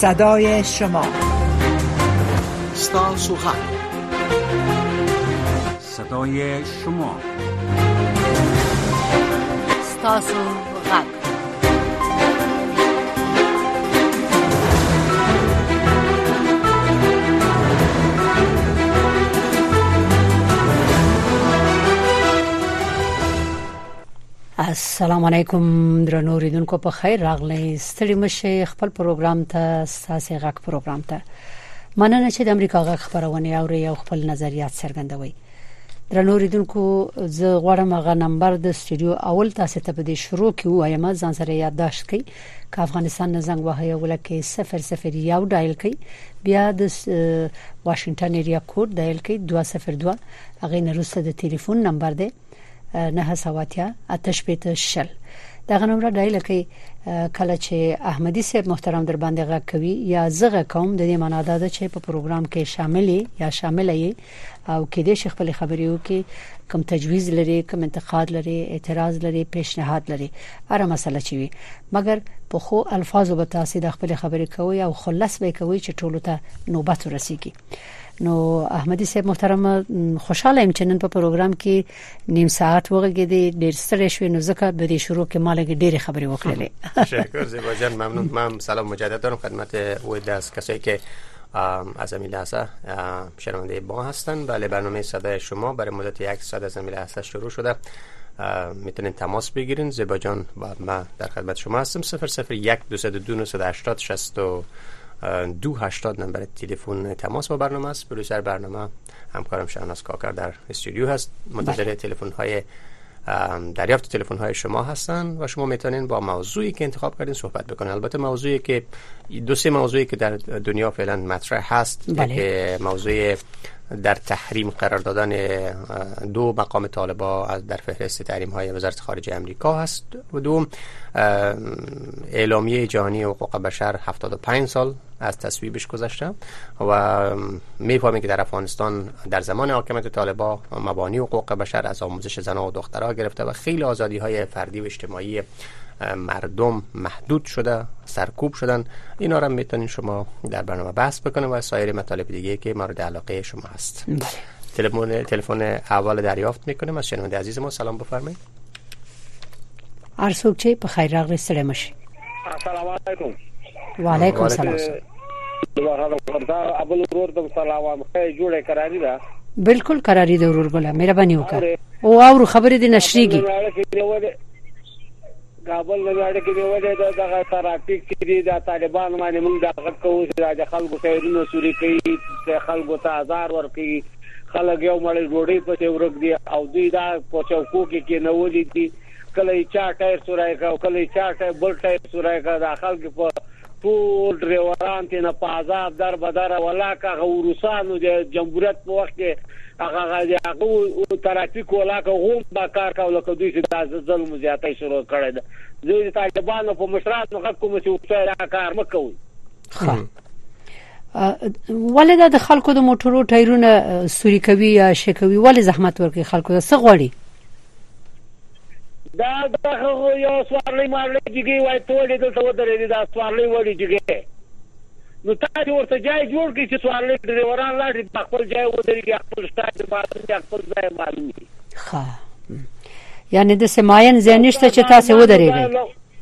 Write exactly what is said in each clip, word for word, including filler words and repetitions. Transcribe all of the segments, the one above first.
صدای شما، ستاسو حق، صدای شما، ستاسو حق. السلام علیکم درنو اوریدونکو، په خیر راغلی. ستړي مشه خپل پروګرام ته، ساسي غږ پروګرام ته. مننه چې د امریکا غږ خبرونه اوري او خپل نظریات څرګندوي. درنو اوریدونکو، زه غواړم هغه نمبر د استودیو اول تاسو ته په دې شروع کې وایم، ځان سره یادداشت کړئ. ک افغانستان نه زنګ وهي ولکه صفر صفر یو ډایل کړئ، بیا د واشنگټن ایریا کوډ ډایل کړئ دوه صفر دوه. هغه نه وروسته د ټلیفون نمبر دی نه سواتیا آتش پیت شل. دغه نمبر ډایل کړئ. کله چې احمدی صاحب محترم در باندې غږ کوي یا زغه کوم، د دې معنا ده چې په پروګرام کې شامل یا شامل یې او کې د شیخ خپل خبري وکي، کوم تجویز لري، کوم انتقاد لري، اعتراض لري، پیشنهاد لري، هر مسله چي وي، مګر په خو الفاظو به تاسو د خپل خبري کوي او خلاص به کوي چې ټولو ته نوبت ورسیږي. نو احمدی صاحب محترم، خوشاله یم چې نن په پروګرام کې نیم ساعت وګړي ډېر ستړي شوي، نو ځکه به دې شروع کې مالګه ډېرې خبرې وکړلې. تشکر زیبا جان، ممنون. من سلام مجدد دارم خدمت وید از کسایی که از امیل لحظه شنونده ما هستن. بله، برنامه صدای شما برای مدت یک ساعت از امیل لحظه شروع شده. میتونین تماس بگیرین. زیبا جان و من در خدمت شما هستم. صفر صفر یک دو صد دو نهصد و هشتاد شصت و دو هشتاد نمبر تلفن تماس با برنامه است. پرویسر برنامه همکارم شهناز کاکر در استودیو هست. منتظر تلفن های دریافت تلفن های شما هستن و شما میتونین با موضوعی که انتخاب کردین صحبت بکنین. البته موضوعی که دو سه موضوعی که در دنیا فعلا مطرح هست، که موضوع در تحریم قرار دادن دو مقام طالبا از در فهرست تحریم های وزارت خارجه امریکا هست و دو اعلامیه جهانی حقوق بشر هفتاد و پنج سال از تصویبش گذشته و میفهمیم که در افغانستان در زمان حاکمیت طالبا مبانی حقوق بشر از آموزش زنان و دخترها گرفته و خیلی آزادی های فردی و اجتماعی مردم محدود شده، سرکوب شدن. اینا رو میتونین شما در برنامه بحث بکنید و سایر مطالب دیگه که مورد علاقه شما هست. تلفن تلفن اول دریافت میکنیم از شنونده عزیز ما. سلام بفرمایید. ارسوک چی په خیر راغلی، ستړي مشي. السلام علیکم. و علیکم السلام. ابو ورور ته سلام. خیر جوړه قراری ده. بالکل قراری ده ورور ګله، مهرباني وکړه. او او خبرې دې نشریږي. کابل نه اړه کې وړه دغه ترافیک کې د طالبان باندې موږ د غږ کوو چې د خلکو تیرونو سوري کوي، چې خلکو ته آزار ورکوي، خلک یو مړی ډوډۍ پته ورګ دي او دوی دا په چوکو کې کې نه ولې دي، کله چا ټایر سورای کا، کله چا ټایر بل ټایر سورای کا، د خلکو په ټول ډریوران ته نه پازاب در بدر ولا کا غوروسانو د جمهوریت په وخت کې هغه هغه ترافیک ولا کا هم با کار کول کو دوی چې د ظلم زیاتې شروع کړي ده. دوی د طالبانو په مشرانو حق کوم چې وکړي کار مکوي. ولې د خلکو د موټرو ټایرونه سوري کوي یا شکوي؟ ولې زحمت ورکوي خلکو؟ څه غواړي؟ دا دغه یو سوارلې مارلې دیږي وای ټولې د څو درې دا سوارلې وړي دیږي. نو تاسو ورته جای جوړ کړئ چې سوارلې ډریوران لاړ په خپل ځای ودرېږي، خپل شتات باندې خپل ځای معلومي. ښه، یعنی د سماین ځنيشته چې تاسو ودرېږئ.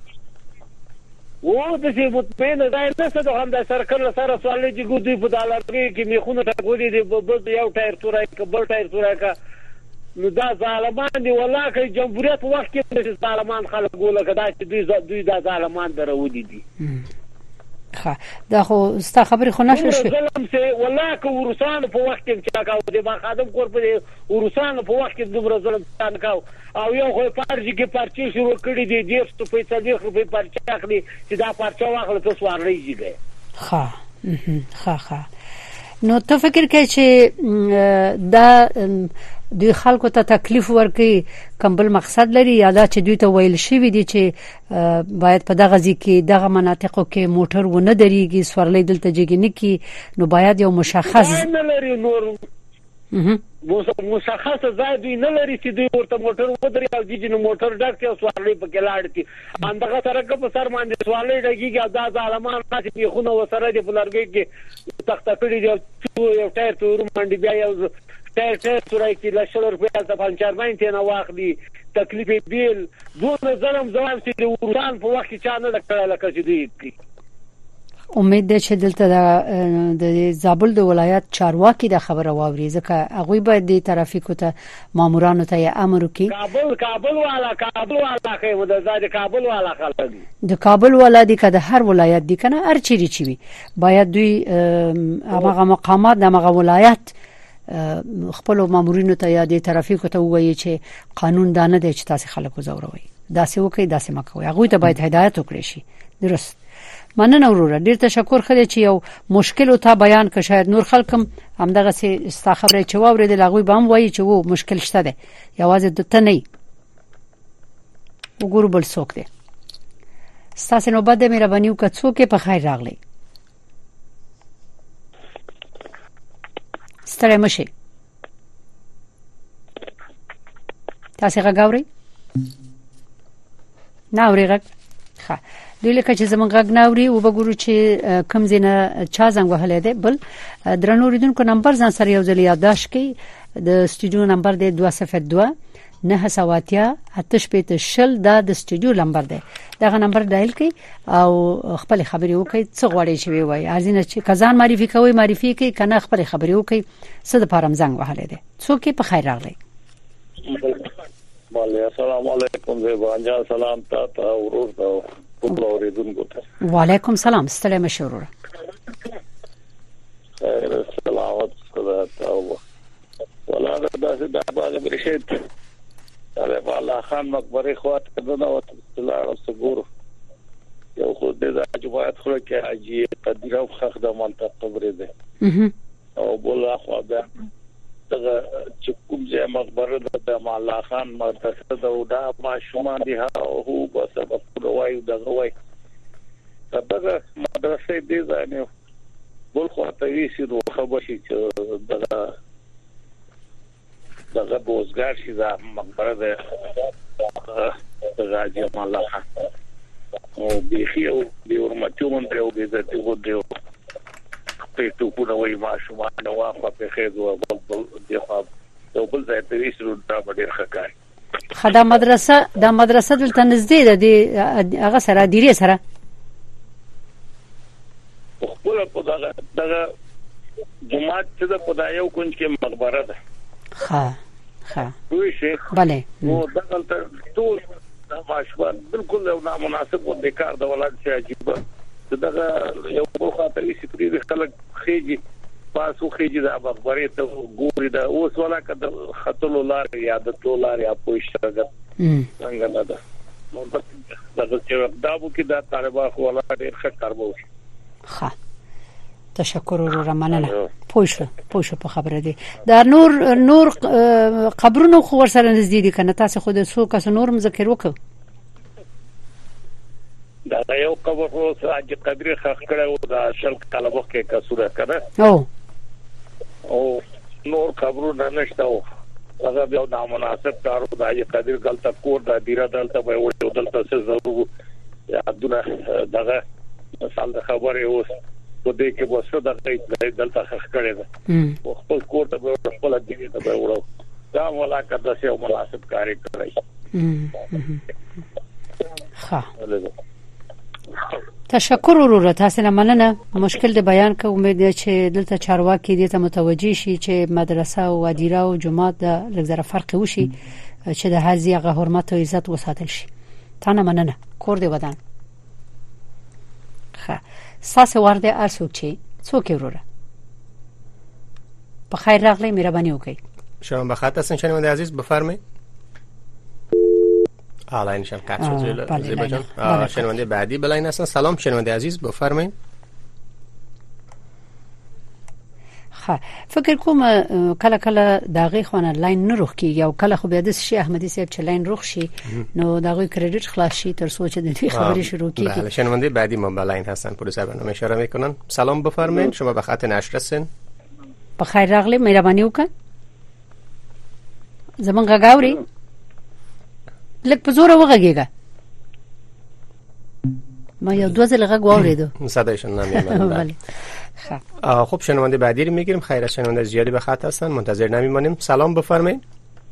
و د دې مطمئن ده نه څه د هم د سرکل سره سوارلې چې ګو دوی په دالرګي کې میخونه ټاکولې دي، بل یو ټایر تورای ک بل ټایر تورای کا. نو دا ظالمان دي والله که جمهوریت وخت کې ظالمان خلک ګوله کدا چې دوی دوی دا ظالمان درودي دي. ښه، دا خو ستا خبرې خو نشو شو. ظلم سه والله که ورسان په وخت کې چې کاو دي ما خادم کور په ورسان په وخت کې دومره ظلم ستان کاو او یو خو پارجي کې پرچې شروع کړې دي، ډېر څه پیسې دي خو په پرچې اخلي چې دا پرچې واخله ته سوارلې جيږي. ښه ښه ښه. نو ته فکر کوي چې دا دوی خلکو ته تکلیف ورکړي کوم بل مقصد لري، یا دا چې دوی ته ویل شوی دي چې باید په دغه ځکه دغه مناطقو کې موټر و نه دريږي، سوارلې دلته جګی نه کی، نو باید یو مشخص نه لري نور مشخص ځای دوی نه لري چې دوی ورته موټر ودرې او دي چې موټر ډک او سوارلي پکې لاړ دي اندغه سره په سر باندې سوارلي ډګي دا ظالمان چې خونه وسره دي په لارګي کې تخته کړی دی یو ټایر تور باندې بیا یو ټایر ټایر سورای کې لشل روپیا د پنځار باندې نه واخلي تکلیف بیل دونه ظلم ځوان چې وران په وخت کې چانه لکه لکه چې دی امید ده چې دلته د زابل د ولایت چارواکي د خبره واوري ځکه هغه باید د ترافیکو ته مامورانو ته امر وکړي کابل کابل والا کابل والا خو د زاد کابل والا خلک د کابل والا د کده هر ولایت دي کنه هر چیرې چی وي باید دوی هغه مقامات د هغه ولایت خپل مامورینو ته یا د ترافیکو ته وایي چې قانون دانه دی چې تاسو خلکو زوروي داسې وکي داسې مکوي هغه ته باید هدایت وکړي شي درست مننه وروره ډیر تشکر خدای چې یو مشکل او تا بیان که شاید نور خلکم همدغه سي ستا خبره چې واورې د لاغوي بام وایي چې وو مشکل شته ده یوازې د ته نه وګورو بل څوک دی ستاسو نو بده مهرباني وکړه څوک په خیر راغلی ستړی مشي تاسو غاوري نه اوري غږ ښه دوی لکه چې زمونږ غږ ناوري او وګورو چې کم زینه چا زنګ وهلې ده بل درنو ریدونکو نمبر ځان سره یو ځل یادداشت کړئ د سټوډیو نمبر دی دوه صفر دوه نه سواتیا اتش پېته شل دا د سټوډیو نمبر دی دغه نمبر ډایل کړئ او خپل خبري وکړئ څه غواړئ چې وي ارزینه چې کزان معرفي کوي معرفي کوي کنه خپل خبري وکړئ څه د فارم زنګ وهلې ده څوک په خیر راغلی والله السلام علیکم زبانجا سلام تا تا ورور تا وعلیکم سلام ستړی مشه وروره خیر سلامت خدای او ولا داسې د باغ برشید علي الله خان مقبره خوات کدنه او طلع صبور یو خو د جماعت خو کې حاجی قدیر او خدای منطقه قبر ده او بل اخو بیا دغه چې کوم ځای مقبره د الله خان مرتضی دا دا ما شومان دي هو په سبب وایو دغه وای دغه مدرسې دي ځانه بل خو ته وی سي نو خبر شي چې دغه دغه بوزګار شي دا مقبره ده راځي الله خان او بيخي او دی ورمتو مونږ او دې ته ودیو په تو په نوې ما شومان نو واخه په خېزو بل دی خو یو بل ځای ته وی سي دا ډېر ښکاري خدا مدرسه دا مدرسه دلته نږدې ده دی هغه سره دیری سره خپل په دغه دغه جماعت چې د خدایو کونج کې مقبره ده ها ها وی شیخ bale نو دغه ټول دا ماشومان بالکل یو نامناسب و د کار د ولادت چې عجیب دغه یو په خاطر یې سپری د خلک خېږي پاسو خېږي د مقبره ته ګوري دا اوس ولا کده خطل لار یاد ټول لار یا پوښتنه څنګه ده نو دغه چې دا بو کې دا طالبان خو ولا ډېر ښه کار وکړي ها تشکر ورو مننه پوښه پوښه په خبره دي دا نور نور قبرونو خو ورسره نږدې دي کنه تاسو خو د سو کس نور مذکر وکړو دا یو قبر او ساج قبر خخ کړه او دا شل طالبو کې کسوره کړه او او نور قبرونه نشته او هغه بیا نامناسب کارو د قدر غلطه کور د دیره دلته به وړو دلته څه ضرور یا دغه دغه مثال خبره اوس په دې کې وسو دغه دلته خخ کړي ده او خپل کور ته به خپل دیره ته به وړو دا ملاقات د څه مناسب کاری کوي ها تشکر ورور تاسو نه مننه مشکل د بیان کوم امید چې دلته چارواکي دې ته متوجي شي چې مدرسه او ادیره او جماعت د لږ فرق وشي چې د هرځي هغه حرمت او عزت وساتل شي تانه مننه کور دې ودان ښه ساسه ورده ارسوک چی څوک وروره په خیر راغلی مهرباني وکړئ شما بخاطر هستین شنونده عزیز بفرمایید آلاین شم قطع شد زیبا جان شنونده بعدی بلاین هستن سلام شنونده عزیز بفرمایید ښه فکر کوم کله کله داغه خونه لاین نه روخ کیږي او کله خو بیا د شیخ احمدی صاحب چې لاین روخ شي نو داغه کریډیټ خلاص شي تر څو چې د دې خبرې شروع کیږي بله شنونده بعدی ما بلاین هستن پروسه برنامه اشاره میکنن سلام بفرمایید شما به خط نشر هستین بخیر راغلی مهرباني وکړئ زمون غاوري لک په زور وغږیږه ما یو دوه ځله غږ واوریدو صدایشون نمیاد. بله. خب شنونده بعدی رو میگیریم. خیر از شنونده زیادی به خط هستن، منتظر نمیمانیم. سلام بفرمایید.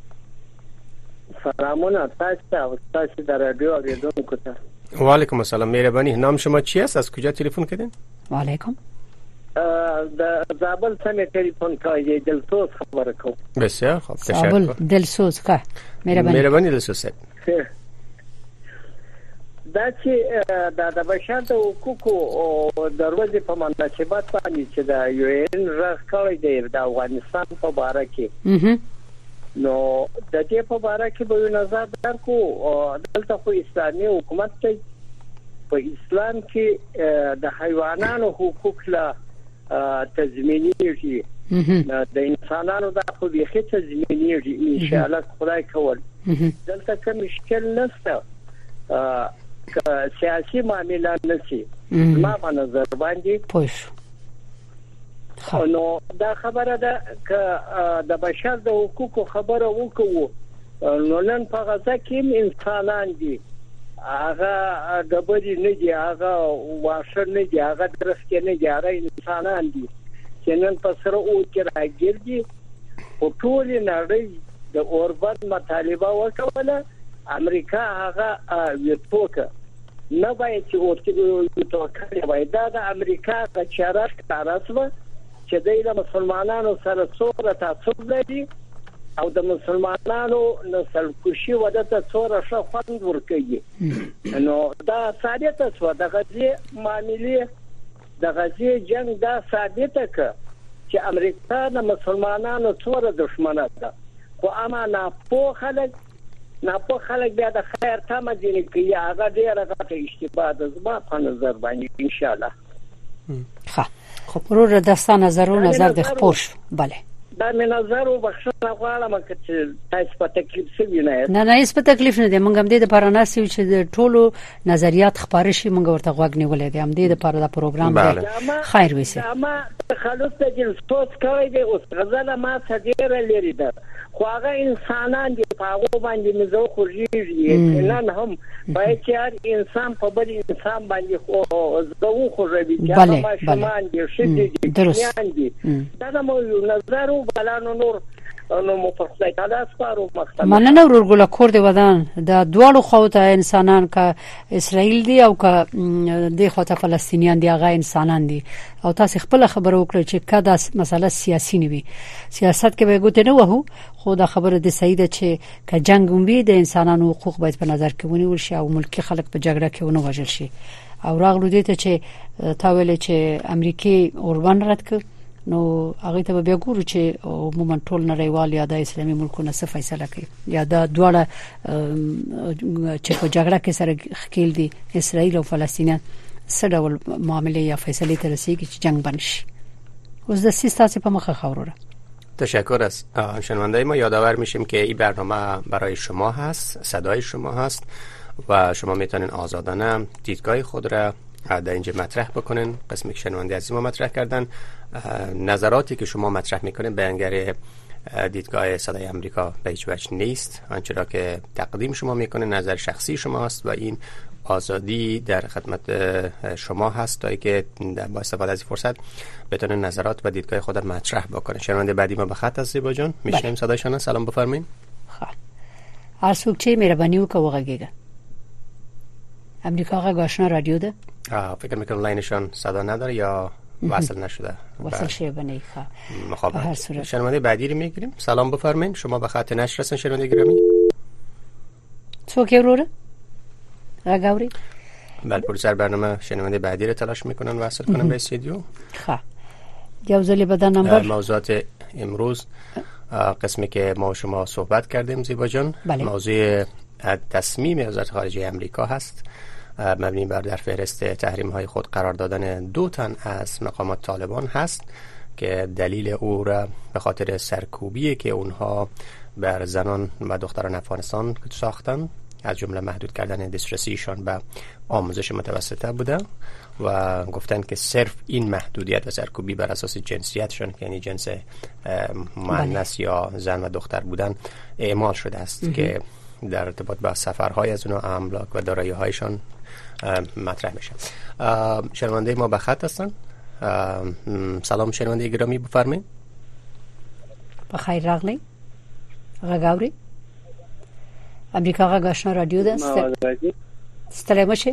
سلامونه تاسو تاسو در رادیو اوریدونکو ته. و علیکم السلام. مهربانی. نام شما چی است؟ از کجا تلفن کردین؟ و علیکم. د زابل څخه تلیفون کوي. دلسوز خبره کوم. بسیار خوب. تشکر. زابل دلسوز ښه. مهربانی. مهربانی دلسوز. دا چې د د بشر د حقوقو د ورځې په مناسبت باندې چې د یو ان راځي د افغانستان په اړه کې نو د دې په اړه کې به نظر درکو. دلته خو اسلامي حکومت ته په اسلام کې د حیواناتو حقوق لا تضمینېږي، د انسانانو د خو بيخي تضمینېږي ان شاء الله خدای کول. دلته کوم مشکل نشته که سیاسي معاملات نشي. ما په نظر باندې پوه نو دا خبره ده که د بشر د حقوقو خبره وکړو نو نن په غزا کې انسانان دي، هغه د بری نه دي، هغه واښه نه دي، هغه درسته نه دي، هغه انسانان دي چې نن په سره او کې راګرځي. په ټول نړۍ د اوربند مطالبه وکړه، امریکا هغه ویټوکه نه باید چې ویټوکه باید دا د امریکا د چارش کاراسوه چې د مسلمانانو سره څوره تعصب لري او د مسلمانانو نسل کشي ودته څوره ښه خوند ورکوي. نو دا ثابته شو د غزي معاملې د غزي جنگ دا ثابته ک چې امریکا د مسلمانانو څوره دښمنه ده. خو اما نه په خلک نه په خلک بیا د خیر تمه دي کوي، هغه ډیره غټه اشتباه ده زما په نظر باندې ان شاء الله. ښه خو پرور داستا نظرو نظر د خپور شو. بله دا مې نظر وبخښنه غواړم چې تاسو په تکلیف شوي نه نه نه هیڅ په تکلیف نه دی. مونږ هم دې لپاره ناسیو چې د ټولو نظریات خبره شي، مونږ ورته غوږ نیولې دي. هم دې لپاره دا پروګرام دی. خیر وسی اما خلوص د جلسوس کوي دی اوس غزله ما صدیره لري ده، خو هغه انسانان دي په هغه باندې مزو خوږیږي. نن هم باید چې هر انسان په بل انسان باندې خو زو خوږوي چې هغه ماشومان دي شدي دي درست دي. دا مو نظر بلانو نور نو مفصل تعالی سپارو مختلف مننه ورګل کور دی ودان د دوړو خوته انسانان کا اسرائیل دی او کا د خوته فلسطینیان دی هغه انسانان دي. او تاسو خپل خبره وکړه چې کدا مسله سیاسي نه وي، سیاست کې به ګوت نه وو، خو دا خبره د سیده چې ک جنگ ومبي د انسانانو حقوق باید په نظر کې ونیول شي او ملکی خلک په جګړه کې ونه وژل شي. او راغلو دي ته چې تا ویل چې امریکای اوربان رد ک نو هغه ته بیا ګورو چې عموما ټول نړیوال یا د اسلامي ملکونو څه فیصله کوي یا دا دواړه چې په جګړه کې سره خکېل دي اسرائیل او فلسطینیان څه ډول معاملې یا فیصله تر رسیږي چې جنگ بنشي. اوس د سیستم په مخه خوروره. تشکر از شنونده ما. یادآور میشیم که این برنامه برای شما هست، صدای شما هست و شما میتونین آزادانه دیدگاه خود را در اینجا مطرح بکنین. قسمی که شنونده عزیز ما مطرح کردن، نظراتی که شما مطرح میکنین به انگار دیدگاه صدای امریکا به هیچ وجه نیست. آنچه را که تقدیم شما میکنین نظر شخصی شما هست و این آزادی در خدمت شما هست تا اینکه با استفاده از این فرصت بتونین نظرات و دیدگاه خود را مطرح بکنین. شنونده بعدی ما به خط از زیباجان میشنیم صدایشان. سلام بفرمایید. خب هر څوک چې مهرباني وکړي امریکا غا آشنا رادیو ده؟ فکر میکنم لاینشان صدا نداره یا وصل نشده. وصل شه بنی خواه. به هر صورت شنونده بعدی رو میگیریم. سلام بفرمایید. شما به خط نشر هستین شنونده گرامی. څوک وروره؟ راگاوری؟ بله پروسر برنامه شنونده بعدی رو تلاش میکنن وصل کنن به استودیو. خواه. یوزلی بدن نمبر موضوعات امروز قسمی که ما شما صحبت کردیم زیبا جان، بله. موضوع تصمیم وزارت خارجه امریکا هست مبنی بر در فهرست تحریم های خود قرار دادن دو تن از مقامات طالبان هست که دلیل او را به خاطر سرکوبی که اونها بر زنان و دختران افغانستان ساختن از جمله محدود کردن دسترسیشان به آموزش متوسطه بوده و گفتن که صرف این محدودیت و سرکوبی بر اساس جنسیتشان یعنی جنس مؤنث یا زن و دختر بودن اعمال شده است امه. که در ارتباط با سفرهای از اونها املاک و دارایی‌هایشان مطرح میشه. شنونده ما به خط هستن. سلام شنونده گرامی، بفرمایید. بخیر راغلی. غاوري امریکا غا آشنا رادیو ده ستړی مشه.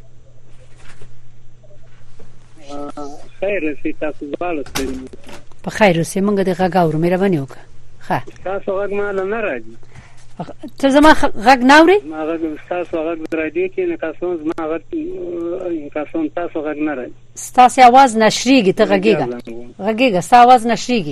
خیر سي تاسو زباله ستړي په خیر سي مونږ د غا غاورو مهرباني وکړه. ښه تاسو غږ ما نه راځي. ته زما غږ ناوري؟ ما غږ تاسو غږ رادیو کې نه تاسو زما غږ تاسو تاسو غږ نه راځي. ستاسو आवाज نشریږي، ته غږیږه غږیږه ستاسو आवाज نشریږي.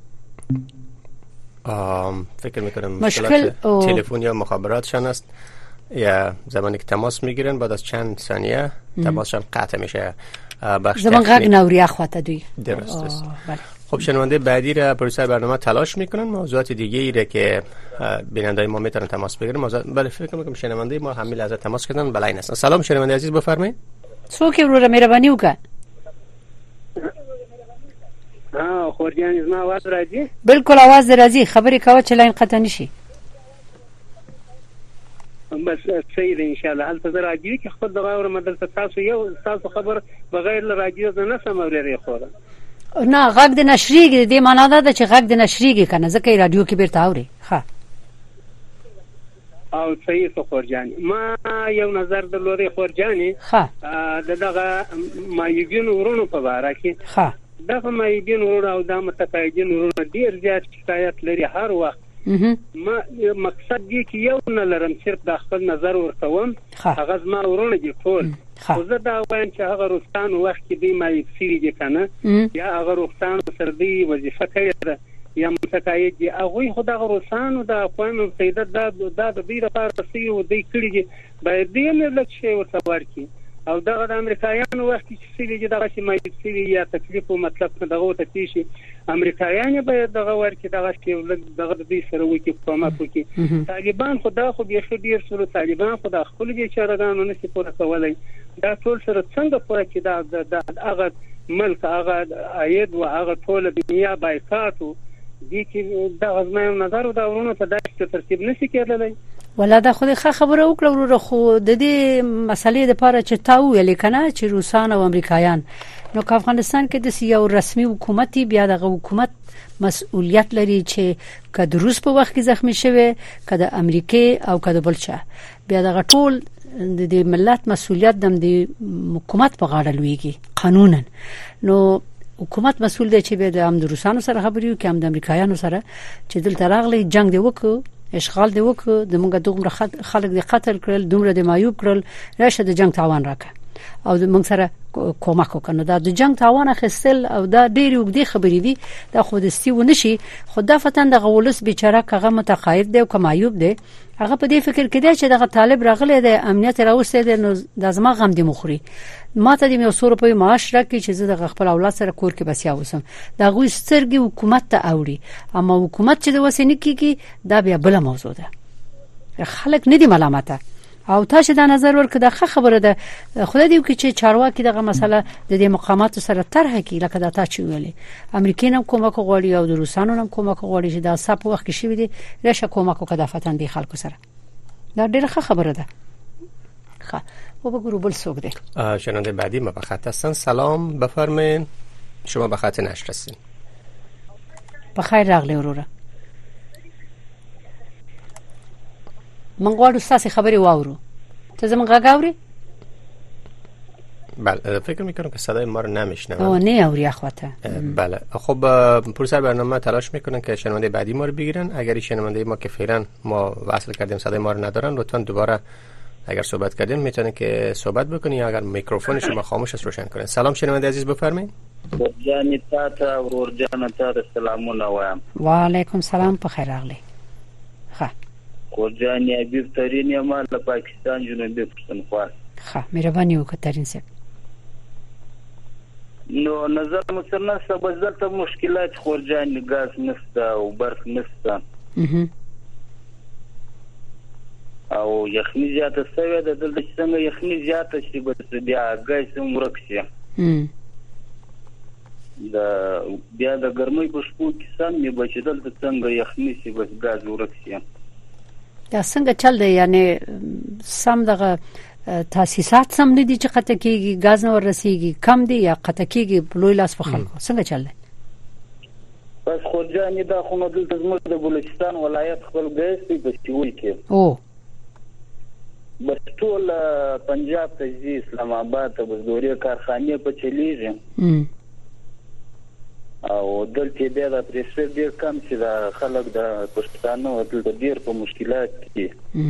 آم فکر میکنم مشکل تلفن یا مخابراتشان است یا زمانی که تماس میگیرن بعد از چند ثانیه تماسشان قطع میشه. بخش زمان غږ ناوری اخواته دوی درست است. خب شنونده بعدی را پروسه برنامه تلاش میکنن موضوعات دیگه ای را که بینندای ما میتونن تماس بگیرن. موضوع بله فکر میکنم شنونده ما همین لحظه تماس کردن بلاین هستن. سلام شنونده عزیز، بفرمایید. څوک ورو را مهرباني وکړه. ها خورجان زما आवाज راځي؟ بالکل आवाज راځي، خبرې کوه چې لاین قطع نشي. بس صحیح ان شاء الله. هل ته راځي چې خپل دغه اور مدل تاسو یو تاسو خبر بغیر له راځي نه سم اوري خوره. نه غږ د نشریږي، د معنا ده چې غږ د نشریږي کنه ځکه رادیو کې بیرته اوري. ها او صحیح خورجان ما یو نظر درلودي خورجاني. ها دغه مایګین ورونو په اړه کې. ها دغه مایګین ورونو او د متقاعدین ورونو ډیر زیات شکایت لري هر وخت. ما مقصد دی چې یو نه لرم صرف د خپل نظر ورکوم. هغه زما ورونه دي ټول. خو زه دا وایم چې هغه روستان وخت کې دی مایګ سری دي کنه یا هغه روستان سره دی وظیفه کوي یا متقاعد دي هغه خو دغه روستان د اقوام متحده د د دې لپاره سی او دی کړي دي باید دې نه لږ شی ورته ورکړي او دغه د امریکایانو وخت چې سړي دغه چې مایګ سری یا تکلیف او مطلب دغه ته تیشي امریکایان باید دغه ورکړي دغه چې دغه د دې سره وکی کومه کوي. طالبان خدا خو به ډیر سره طالبان خدا خپل دي چې راغانو نشي پوره کولای. دا ټول سره څنګه پوره کې دا هغه ملک هغه عاید او هغه ټول دنیا بایکاټو دي چې د غزمه نظر او دا ورونو ته د ترتیب نشي کېدلای. ولا دا خو ښه خبره وکړه ورو خو د دې مسلې لپاره چې تاو یې لیکنه چې روسان او امریکایان نو که افغانستان کې د یو رسمي حکومتي بیا د حکومت مسؤلیت لري چې که د روس په وخت کې زخمی شوی که د امریکای او که د بلچا بیا د ټول د دې ملت مسؤلیت د حکومت په غاړه لويږي قانونا. نو حکومت مسؤل دی چې به د هم د روسانو سره خبرې وکړي هم د امریکایانو سره چې دلته راغلي جنگ دی وکړو اشغال دی وکړو د موږ دومره خلک د قتل کړل دومره د مایوب کړل راشه د جنگ تاوان راکړه او د موږ سره کومک وکړو. دا د جنگ تاوان اخیستل او دا ډېری وګړي خبرې دي دا خو د ستیو نشي خدا فتن د غولس بیچاره کغه متقاعد دی او کمایوب دی هغه په دې فکر کې دی چې دغه طالب راغلی د امنیت راوسته دی نو د ازما غم دی مخوري ما ته د یو سو روپۍ معاش راکړي چې زه د خپل اولاد سره کور کې بسیا وسم. دا غوي سترګي حکومت ته اوړي اما حکومت چې د وسنی کیږي دا بیا بل موضوع ده. خلک نه دي ملامته او تاسو دا نظر ورکړه د خبره ده خدای دې وکړي چې چارواکي دغه مسله د دې مقامات سره طرح کړي لکه دا تا چې ویلي امریکایان هم کومک غواړي او د روسانو هم کومک غواړي چې دا صاحب وخت کې شي دي راشه کومک وکړه فتن دي خلکو سره. دا ډیره خبره ده. ښه او بګورو بل څوک دی. شنونده بعدی ما به خط هستن. سلام بفرمایید. شما به خط نشر هستین. بخیر راغلی وروره. من غواړم تاسو خبري واورو. ته زمونږ غاوري؟ بله فکر میکنم که صدای ما رو نمیشنوند. اوه نه اوری اخواته. بله خب پروسه برنامه تلاش میکنن که شنونده بعدی ما رو بگیرن. اگر شنونده ما که فعلا ما وصل کردیم صدای ما رو ندارن لطفا دوباره اگر صحبت کردین میتونه که صحبت بکنین یا اگر میکروفون شما خاموش است روشن کنین. سلام شنونده عزیز بفرمایید. جان تاته ورور جان ته سلامونه وایم. و علیکم سلام په خیر راغلی. ښه خورجانی حبیب ترین یم له پاکستان جنوبي پښتونخوا. ښه مهرباني وکړه ترین صاحب. نو نظر مسلمان سبب دلته مشکلات خورجانی غاز نشته او برق نشته. او یخني زیاته شوه د دلته څنګه یخني زیاته شي بس بیا غاښ مرک شي د بیا د ګرمۍ په شپو کې سم می بچدل د څنګه یخني شي بس غاښ مرک شي دا څنګه چل دی یعنی سم دغه تاسیسات سم نه دي چې قطع کیږي غاز نه ورسیږي کم دي یا قطع کیږي بلوی لاس په خلکو څنګه چل دی بس خورجانې دا خو نو دلته زموږ د بلوچستان ولایت خپل غاښ په سیول کې او بس ټول پنجاب ته ځي اسلام آباد ته مزدوري کارخانه په چلیږي او دلته بیا د پریشر ډیر کم چې د خلک د پښتانه دلته ډیر په مشکلات کې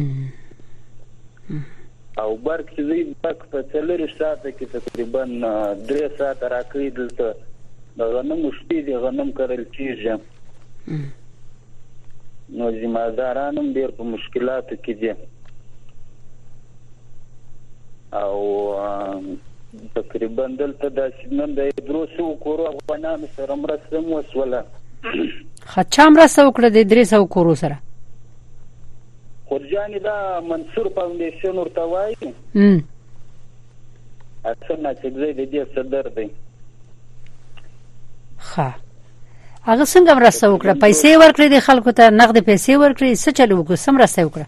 او برق چې زی برق په څلور ساعته کې تقریبا درې ساعته راکړي دلته د غنم شپې د غنم کرل کېږي نو ذمہدارانو ډیر په مشکلاتو کې دي او تقریبا دلته د نن د دروسو کورو افغانانو سره مرسته مو وسوله خچا مرسته وکړه د درې سو کورو سره خورجانې دا منصور فاونډیشن ورته وایي ام اڅنه چې د دې صدر دی ښه هغه څنګه مرسته وکړه پیسې ورکړې د خلکو ته نقد پیسې ورکړې څه چلو وکړه سم مرسته وکړه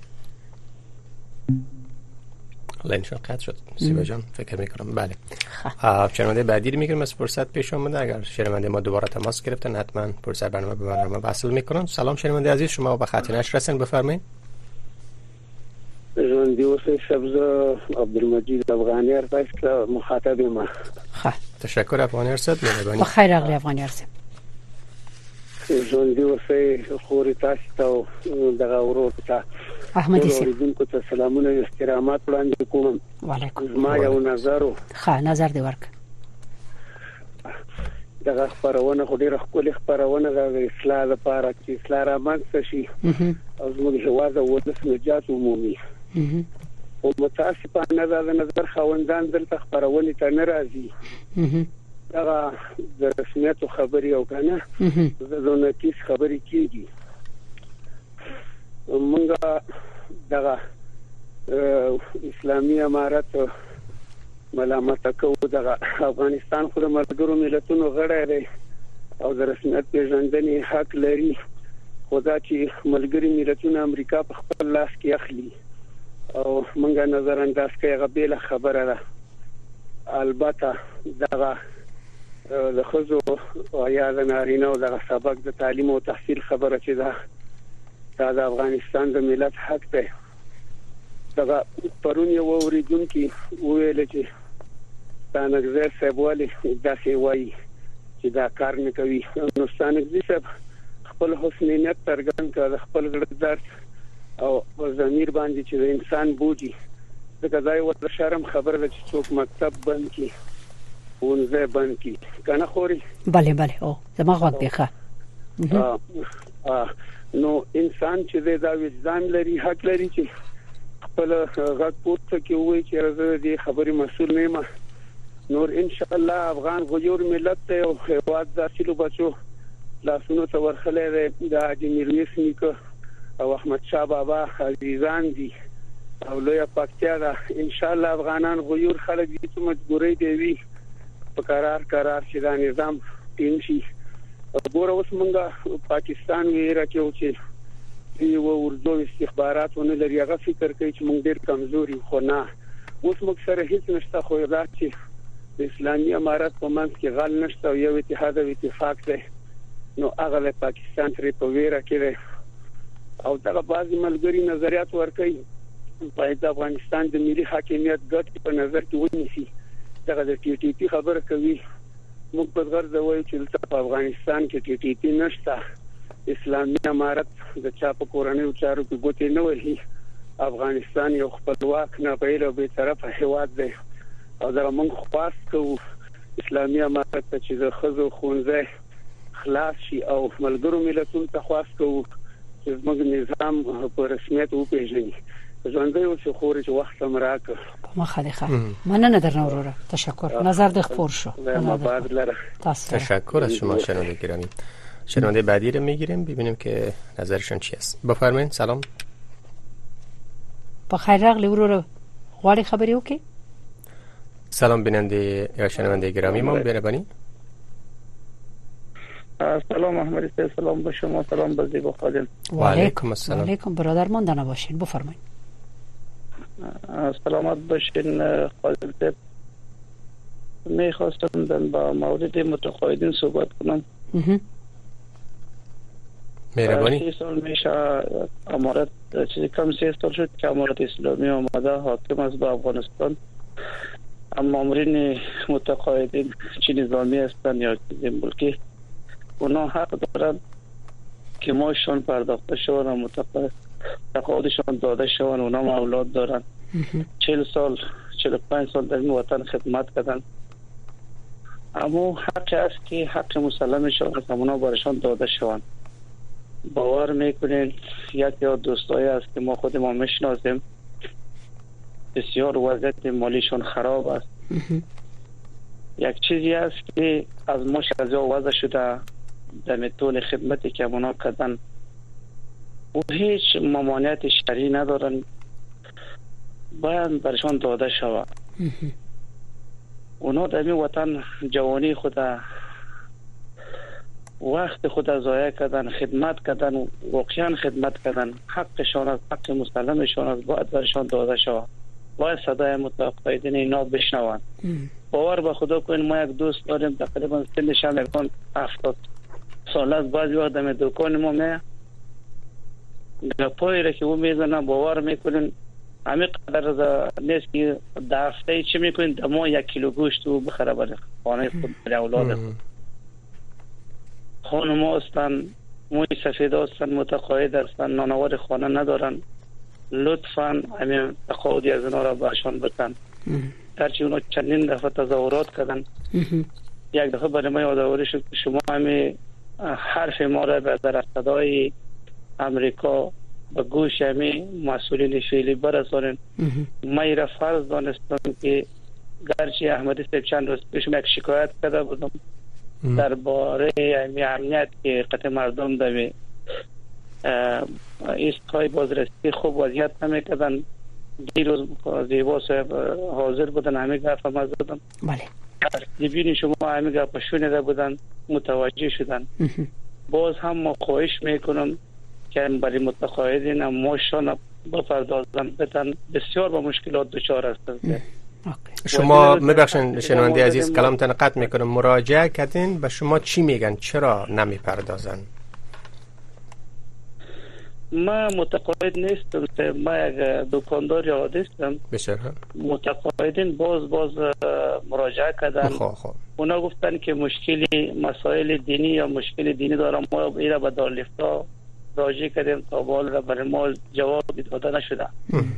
لینشون قطع شد سیبا جان فکر میکنم بله شنونده بعدی رو میگیرم از فرصت پیش آمده اگر شنونده ما دوباره تماس گرفتن حتما پرسر برنامه به برنامه وصل میکنن سلام شنونده عزیز شما به خط نشر رسن بفرمایید ژوندي اوسئ سبزه عبدالمجید افغانی ارتاش که مخاطب ما خب تشکر افغانی ارسد مهربانی بخیر اغلی افغانی ارسد ژوندي اوسئ خوري تاسو ته دغه ورو ته احمدی سي اوریدونکو ته سلامونه او احترامات وړاندې کوم وعلیکم ما یو نظر ښه نظر دی ورک دغه خبرونه خو ډیره خپل خبرونه د اصلاح لپاره چې اصلاح را منځ شي او زموږ هواده ولس نجات عمومي او متاسفانه دا د نظر خوندان دلته خبرونه ته ناراضي دا د رسمیت خبري او کنه د نوټیس خبري کیږي مونږه دغه اسلامي امارت ملامت کوو دغه افغانستان خو د ملګرو ملتونو غړی دی او د رسمیت پیژندنې حق لري خدا چې ملګری ملتونه امریکا په خپل لاس کې اخلي او مونږه نظر انداز کوي هغه بیل خبره ده البته دغه د خزو او یا د نارینه او د سبق د تعلیم او تحصیل خبره چې ده دا د افغانستان د ملت حق دی دغه پرون یو اوریدونکو ویل چې ستانګزر سیبوالی داسې وایي چې دا کار نه کوي نو ستانګزر خپل حسن نیت ترګن کړ خپل ګردار او ضمیر باندې چې انسان بوجي دغه ځای ور شرم خبر ده چې څوک مکتب بند کی ونځه بند کی کنه خوري bale bale او زما غوږ دی ښه نو انسان چې دا وجدان لري حق لري چې خپل غږ پورته کوي چې راځي د خبري مسؤل نه ما نور ان شاء الله افغان غجور ملت ته او هواد داسلو بچو لاسونو ته ورخلې د جمیرویس نیکو او احمد شاه بابا عزیزان دي او لوی پکتیا دا ان شاء الله افغانان غیور خلک دي چې مجبورې دی په قرار قرار چې دا نظام ټینګ شي وګوره اوس مونږه پاکستان ویره کې چې یو ورځو استخباراتونه لري هغه فکر کوي چې مونږ ډیر کمزوري خو نه اوس موږ سره هیڅ نشته خو دا چې د اسلامي امارات په منځ کې غل نشته او یو اتحاد او اتفاق دی نو هغه له پاکستان سره په ویره کې او دا بعضی ملګری نظریات ورکوي په د افغانستان د ملي حاکمیت ګټ په نظر کې ونیسي دا د ټي ټي پی خبره کوي موږ په غرض وایو چې په افغانستان کې ټي ټي پی نشته اسلامي امارت د چا په کورنۍ چارو کې ګوتې نه وهي افغانستان یو خپلواک نه بیل او به طرفه هواد دی او دا موږ خواست کوو اسلامي امارت ته چې د خزو خونځه خلاص شي او ملګرو ملتونو ته خواست کوو چې موږ نظام په رسمیت وپیژني ځوانده یو څه خوري چې وخت هم راکړه ما خلیخه مننه درنه وروره تشکر نظر د خور شو تشکر از شما شنونده گرامی شنونده بعدی رو میگیریم ببینیم که نظرشون چی است بفرمایید سلام په خیر راغلی وروره غواړي خبرې وکړي. سلام بیننده یا شنونده گرامی ما مهربانی. سلام احمدی صاحب، سلام به شما، سلام به زیبا خادم. و علیکم السلام. و علیکم برادر مانده نباشین، بفرمایید. سلامت باشین خادم صاحب. میخواستم با مورد متقاعدین صحبت کنم. مهربانی. سه سال میشه امارت چیزی کم سه سال شد که امارت اسلامی آمده حاکم است به افغانستان. اما مامورین متقاعدین چه نظامی هستند یا چیزی ملکی، اونا حق دارند که ماشون پرداخته شوند و متقاعدشان داده شوند. اونا هم اولاد دارند. چهل سال چهل و پنج سال در این وطن خدمت کردند. اما حق است که حق مسلمشان است، اونا برشان داده شوند. باور میکنین یک یا دوستایی است که ما خود ما میشناسیم، بسیار وضعیت مالیشون خراب است. یک چیزی است که از ماش از وضع شده در طول خدمتی که اونا کردن و هیچ ممانعت شرعی ندارن، باید برشان داده شود. اونا در این وطن جوانی خود وقت خود ضایع کردن، خدمت کردن، واقعا خدمت کردن. حقشان است، حق مسلمشان است، باید برشان داده شود. باید صدای متقاعدین اینا بشنوند. باور به خدا کنین ما یک دوست داریم تقریبا سنش هم یکان هفتاد سال است. بعضی وقت در دکان ما می گپایی را که او میزنه باور میکنین همین قدر نیست که در هفته چی میکنین در ما یک کیلو گوشت او بخره برای خانه خود برای اولاد خود. خانم ها هستن، موی سفید هستن، متقاعد هستن، نانوار خانه ندارن. لطفاً همین تقاعدی از اونا را برشان بتن. هرچی اونا چندین دفعه تظاهرات کردن. یک دفعه برای ما یادآوری شد که شما همین حرف ما را به در صدای امریکا به گوش همین مسئولین فعلی برسانید. ما را فرض دانستم که گرچه احمدی صاحب چند روز پیش یک شکایت کرده بودم درباره همین امنیت که قطع مردم در ایستگاه بازرسی خوب وضعیت نمیکردن. دیروز زیبا صاحب حاضر بودن، همه گفت هم زدم. بله. دیبین شما همه گفت شنیده بودن، متوجه شدن. باز هم ما خواهش میکنم که برای متقاعدین ماشان بپردازن بتن، بسیار با مشکلات دچار هستند. شما میبخشین شنونده عزیز کلامتون قطع میکنم، مراجعه کردین به شما چی میگن چرا نمیپردازن؟ ما متقاعد نیستم، ما یک دکاندار یا هستم. بسیار متقاعدین باز باز مراجعه کردن. خب خب اونا گفتن که مشکلی مسائل دینی یا مشکل دینی دارم. ما ایرا به دارالفتا راجع کردیم تا بال را برای ما جواب داده نشده.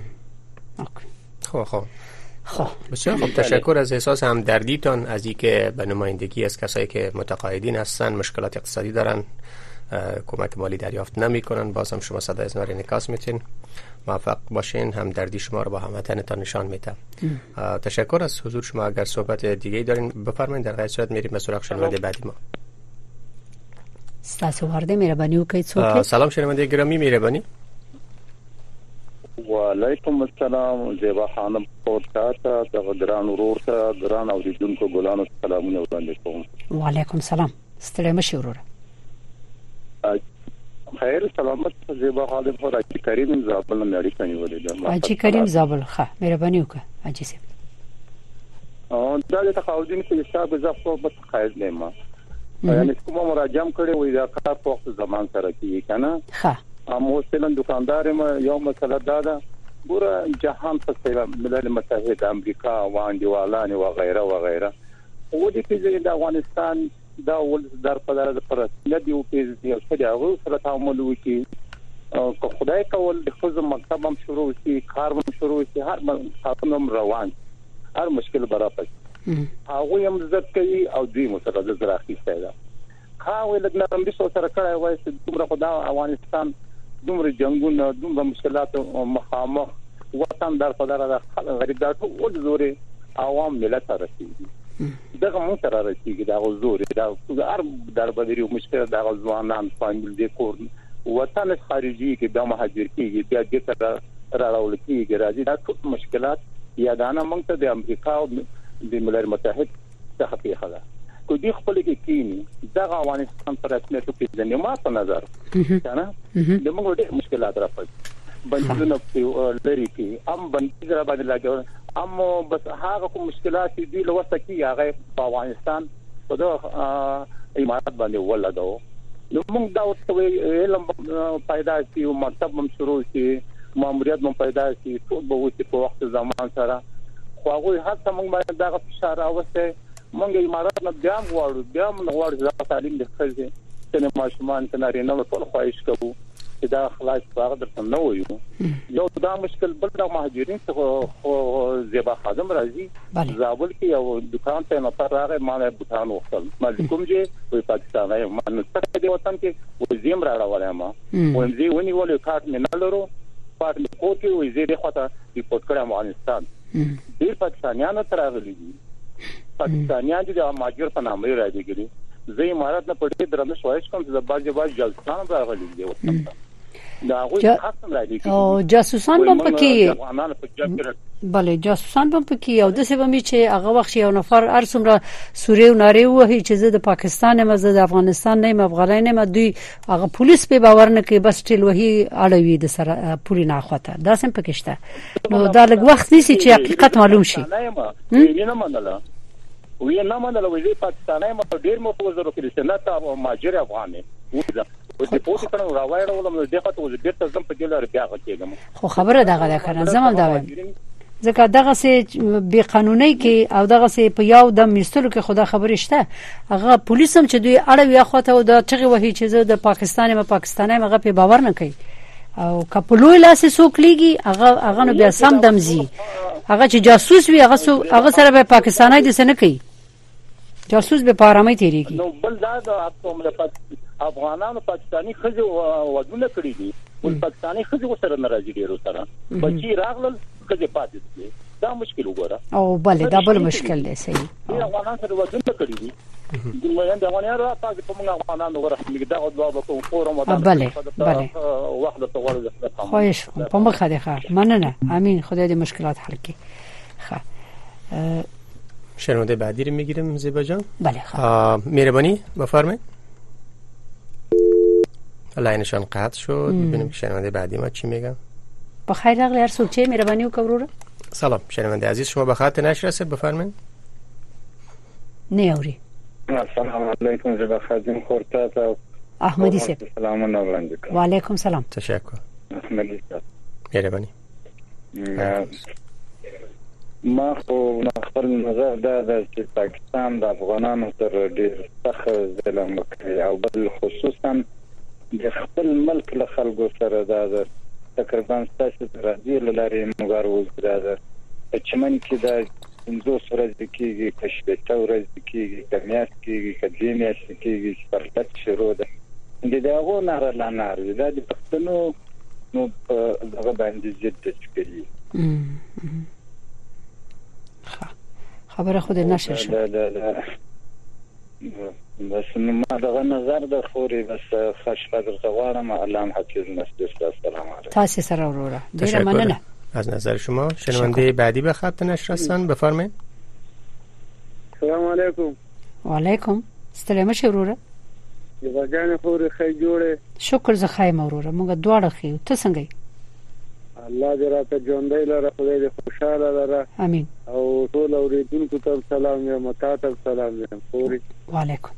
خب خب خب بسیار خب، تشکر از احساس همدردیتان از اینکه به نمایندگی از کسایی که متقاعدین هستن مشکلات اقتصادی دارن، کمک مالی دریافت نمی کنن. باز هم شما صدای از ما انعکاس میتین. موفق باشین، همدردی شما رو با هموطنتان نشان میده. تشکر از حضور شما. اگر صحبت دیگه دارین بفرمایید، در غیر صورت میریم به سراغ شنونده بعدی ما. ستاسو ورده مهربانی وکړئ. څوک؟ سلام شنونده گرامی، مهربانی. و علیکم السلام زیبا خانم پورتا ته د ګران ورور ته ګران اوریدونکو ګلانو سلامونه وړاندې کوم. و علیکم السلام. ستړي مشي وروره. خیر سلامت زیبا خانم خو راځي کریم زابل نه اړیکه نیولې ده. اجي کریم زابل ښه مهرباني وکړه اجي سي. او دا د تقاعدین په حساب زفو په خیر نه ما. یعنی کومه مراجعه کړې وې دا کار په وخت زمان سره کې کنه. ښه امو مثلا دکاندار ما یو مسله دا ده ګوره جهان په سره ملل متحد امریکا او انډیوالان او غیره او غیره او دې چې د افغانستان دا ول در په دره پر ندی او پیز دی او څه هغه سره تعامل وکي او خدای کول د خپل مکتب هم شروع شي، کار هم شروع شي، هر خاطرم روان هر مشکل برابر هغه هم عزت کوي او دوی مسله د زراخي پیدا هغه لږ نرم دي سره کړای وای چې دومره خدا افغانستان دومره جنگونه دومره مشکلات مخامخ وطن در په دره غریب دا ټول زوري عوام ملت رسیدي دغه مو سره رسیدي دا زوري دا هر در بدري مشکل دا ځوانان فامیل دي کور وطن خارجي کې د مهاجر کېږي بیا د سره راړول کیږي راځي دا ټول مشکلات یادانه موږ ته د امریکا او د ملل متحد څخه پیښه ده کو دي خپل کې کینی دا افغانستان پر رسمیت کې د نیمه په نظر کنه د موږ ډېر مشکلات راپد بندونه لري کې ام بندي را باندې لاګو ام بس هغه کوم مشکلات دي لوسته کې هغه په افغانستان په امارات باندې ولګو نو موږ دا اوسوي علم پیدا شي او مکتب هم شروع شي ماموریت هم پیدا شي ټول به وتی په وخت زمان سره خو هغه هڅه موږ باندې دا فشار راوسته موږ امارات نه بیا غواړو بیا موږ غواړو چې تعلیم د خلک څنګه ماشومان څنګه نه ټول خواهش کوو چې دا خلاص باغ درته نه وایو یو دا مشکل بل د مهاجرین څخه زیبا خادم راځي زابل کې یو دکان ته نه تر راغی مال بوتان وختل ما کوم چې په پاکستان یې من څخه دی وطن کې وزیم راړولای ما ونځي ونی ولې کارت نه لرو پات مې کوټي وې زه د خاطر ریپورت کړم افغانستان ډیر پاکستانیانو تر راغلي دي پاکستانیان چې د مهاجر په نامه راځي زه امارات نه پټې درنه شوایش کوم چې د باج باج جلسان راغلي دي وطن دا غوښه خاصم راځي او جاسوسان هم پکې بله جاسوسان هم پکې او د څه بمې چې هغه وخت یو نفر ارسمره سوریو ناری وهي چې زه د پاکستان نه مزه د افغانستان نه افغانای نه دوی هغه پولیس په باور نه کوي بس ټیل وهي اړوي د سره پوری نه اخوته دا سم پکې شته نو دا لږ وخت نسی چې حقیقت معلوم شي نه منله وی نه منله وی پاکستانای مو ډیر مو وزرو کې نه تا ماجر افغانې وځه او د پوتې کړه راوړل ولوم دغه ته وزیر ته زم په دلار بیا غکېږم خو خبره دغه ده کنه زمم دا ځکه دغه سي بی قانوني کې او دغه سي په یو د مستلو کې خدا خبر شته هغه پولیس هم چې دوی اړوي اخوته او د چغي وਹੀ چې د پاکستان ما پاکستاني مغه په باور نه کوي او کپلوی لاس سوک لیږي هغه هغه نو بیا سم دمزي هغه چې جاسوس وي هغه هغه سره به پاکستاني د سن کوي جاسوس به پارامي تیریږي نو بل دا د افغانانو پاکستاني خځه ودونه کړی دي ول پاکستاني خځه سره ناراضي ډیرو سره بچي راغلل خځه پاتې دي دا مشکل وګوره او بل دا بل مشکل دی صحیح افغانان سره ودونه کړی دي د موږ د افغانانو راځي په موږ افغانانو ورته دا غوډه په فورم بله بله وخت ته ورته خواهش په مخه ده ښه مننه امين خدای دې مشکلات حل کړي ښه شنونده بعدی رو میگیرم زیبا جان بله خواهش مهربانی بفرمایید لاینشان قطع شد ببینیم شنونده بعدی ما چی میگن بخیر اقلی هر سوچه مهربانی و کبروره سلام شنونده عزیز شما به خط نشر هستید بفرمایید نیوری السلام علیکم زیبا خادم خورتات احمدی سب سلام علیکم و علیکم سلام تشکر احمدی سب مهربانی ما خو خپل نظر دا د پاکستان د افغانانو تر ډیر سخت ظلم کوي او بل خصوصا د خپل ملک له خلکو سره دا تقریبا ستاسو راځي لاري مګارو دا چې من کې دا اندو سره د کېږي کښبته ورځ کېږي کمیاس کېږي کډینیاس کېږي پرتک شروع ده د دغه نهر لانار دا د پښتنو نو دغه باندې جدي کوي خبره خود نشر شد دا دا دا بس ما دغه نظر د خوري بس خش قدر غواړم علام حفیظ مسجد السلام علیکم تاسو سره وروره ډیر مننه از نظر شما. شنونده بعدی به خط نشر هستن بفرمایید. السلام علیکم. و علیکم السلام شروره یو جان خور خی جوړه شکر زه خایم وروره موږ دواړه خو ته څنګه یې الله دې راته ژوندۍ لره خدای دې خوشاله لره امين او ټول اوریدونکو ته سلام یم متاته سلام یم خوري وعلیکم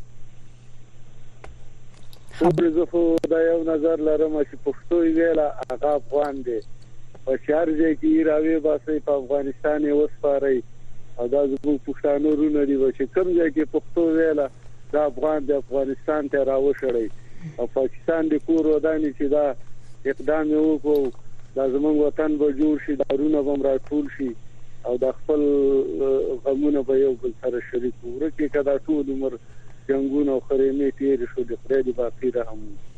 خبر زه خو دا یو نظر لرم چې پښتو ویلا هغه افغان دی او شارجه کې راوي باسي په افغانستان یې وسپاري او دا زموږ پښتانه رونه دي چې کوم ځای کې پښتو ویلا دا افغان د افغانستان ته راوښړي او پاکستان د کور ودانې چې دا اقدام وکړو دا زموږ وطن به جوړ شي دارونه به راټول شي او د خپل غمونه به یو بل سره شریک ورکه کدا ټول عمر جنگونه او خریمې تیر شو د خدای دی باقی رحم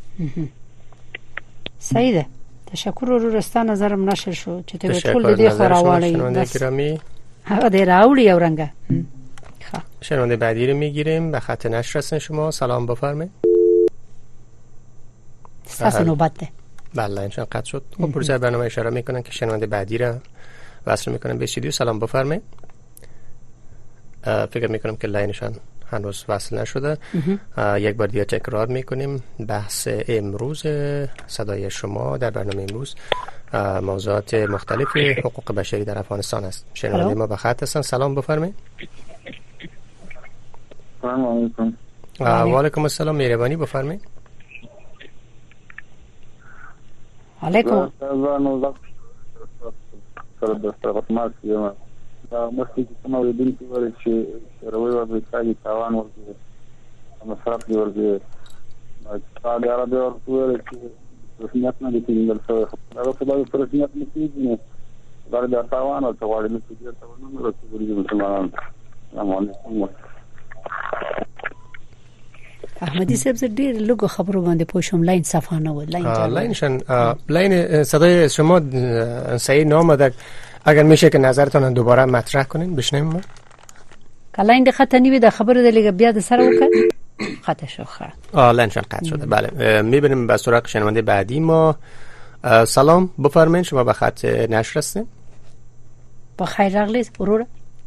صحیح ده تشکر ورستان نظرم نشر شو چې ته ټول دې خوراوالي بس گرامی هغه دې راوړي یو رنګه شنونده بعدی رو میگیریم به خط نشر هستن شما سلام بفرمایید تاسو نوبت ده بله اینشان قطع شد. خب پروژه برنامه اشاره میکنن که شنونده بعدی را وصل میکنن به استودیو. سلام بفرمایید. فکر میکنم که لاینشان هنوز وصل نشده. یک بار دیگه تکرار میکنیم بحث امروز صدای شما در برنامه امروز موضوعات مختلف حقوق بشری در افغانستان است. شنونده ما به خط هستن. سلام بفرمایید. سلام علیکم. و علیکم السلام. مهربانی بفرمایید. علیکم. سره د استغفار یم دا مخکې چې کومه ودین چې ورته چې روي او بېکاري تاوان ورته مصرف دی ورته سعودي عربي ورته چې رسمیت نه دي کېدل څه هغه په دغه رسمیت نه کېږي دا د تاوان او تواړې نه کېږي تاوان نه ورته ورته مسلمانان السلام علیکم. احمدی صاحب زه ډیر لږ خبرو باندې پوښوم. لاین صفه نه و. لاین لاین شن لاین صدای شما صحیح نامده. اگر میشه که نظرتون دوباره مطرح کنین بشنویم ما. کلاین د خط نیوی د خبرو د لګ بیا د سره وکړ خط شوخه. آ لاین شن قطع شده. بله میبینیم به سراغ شنونده بعدی ما. سلام بفرمایید. شما به خط نشر هستین. با خیر راغلی ورور.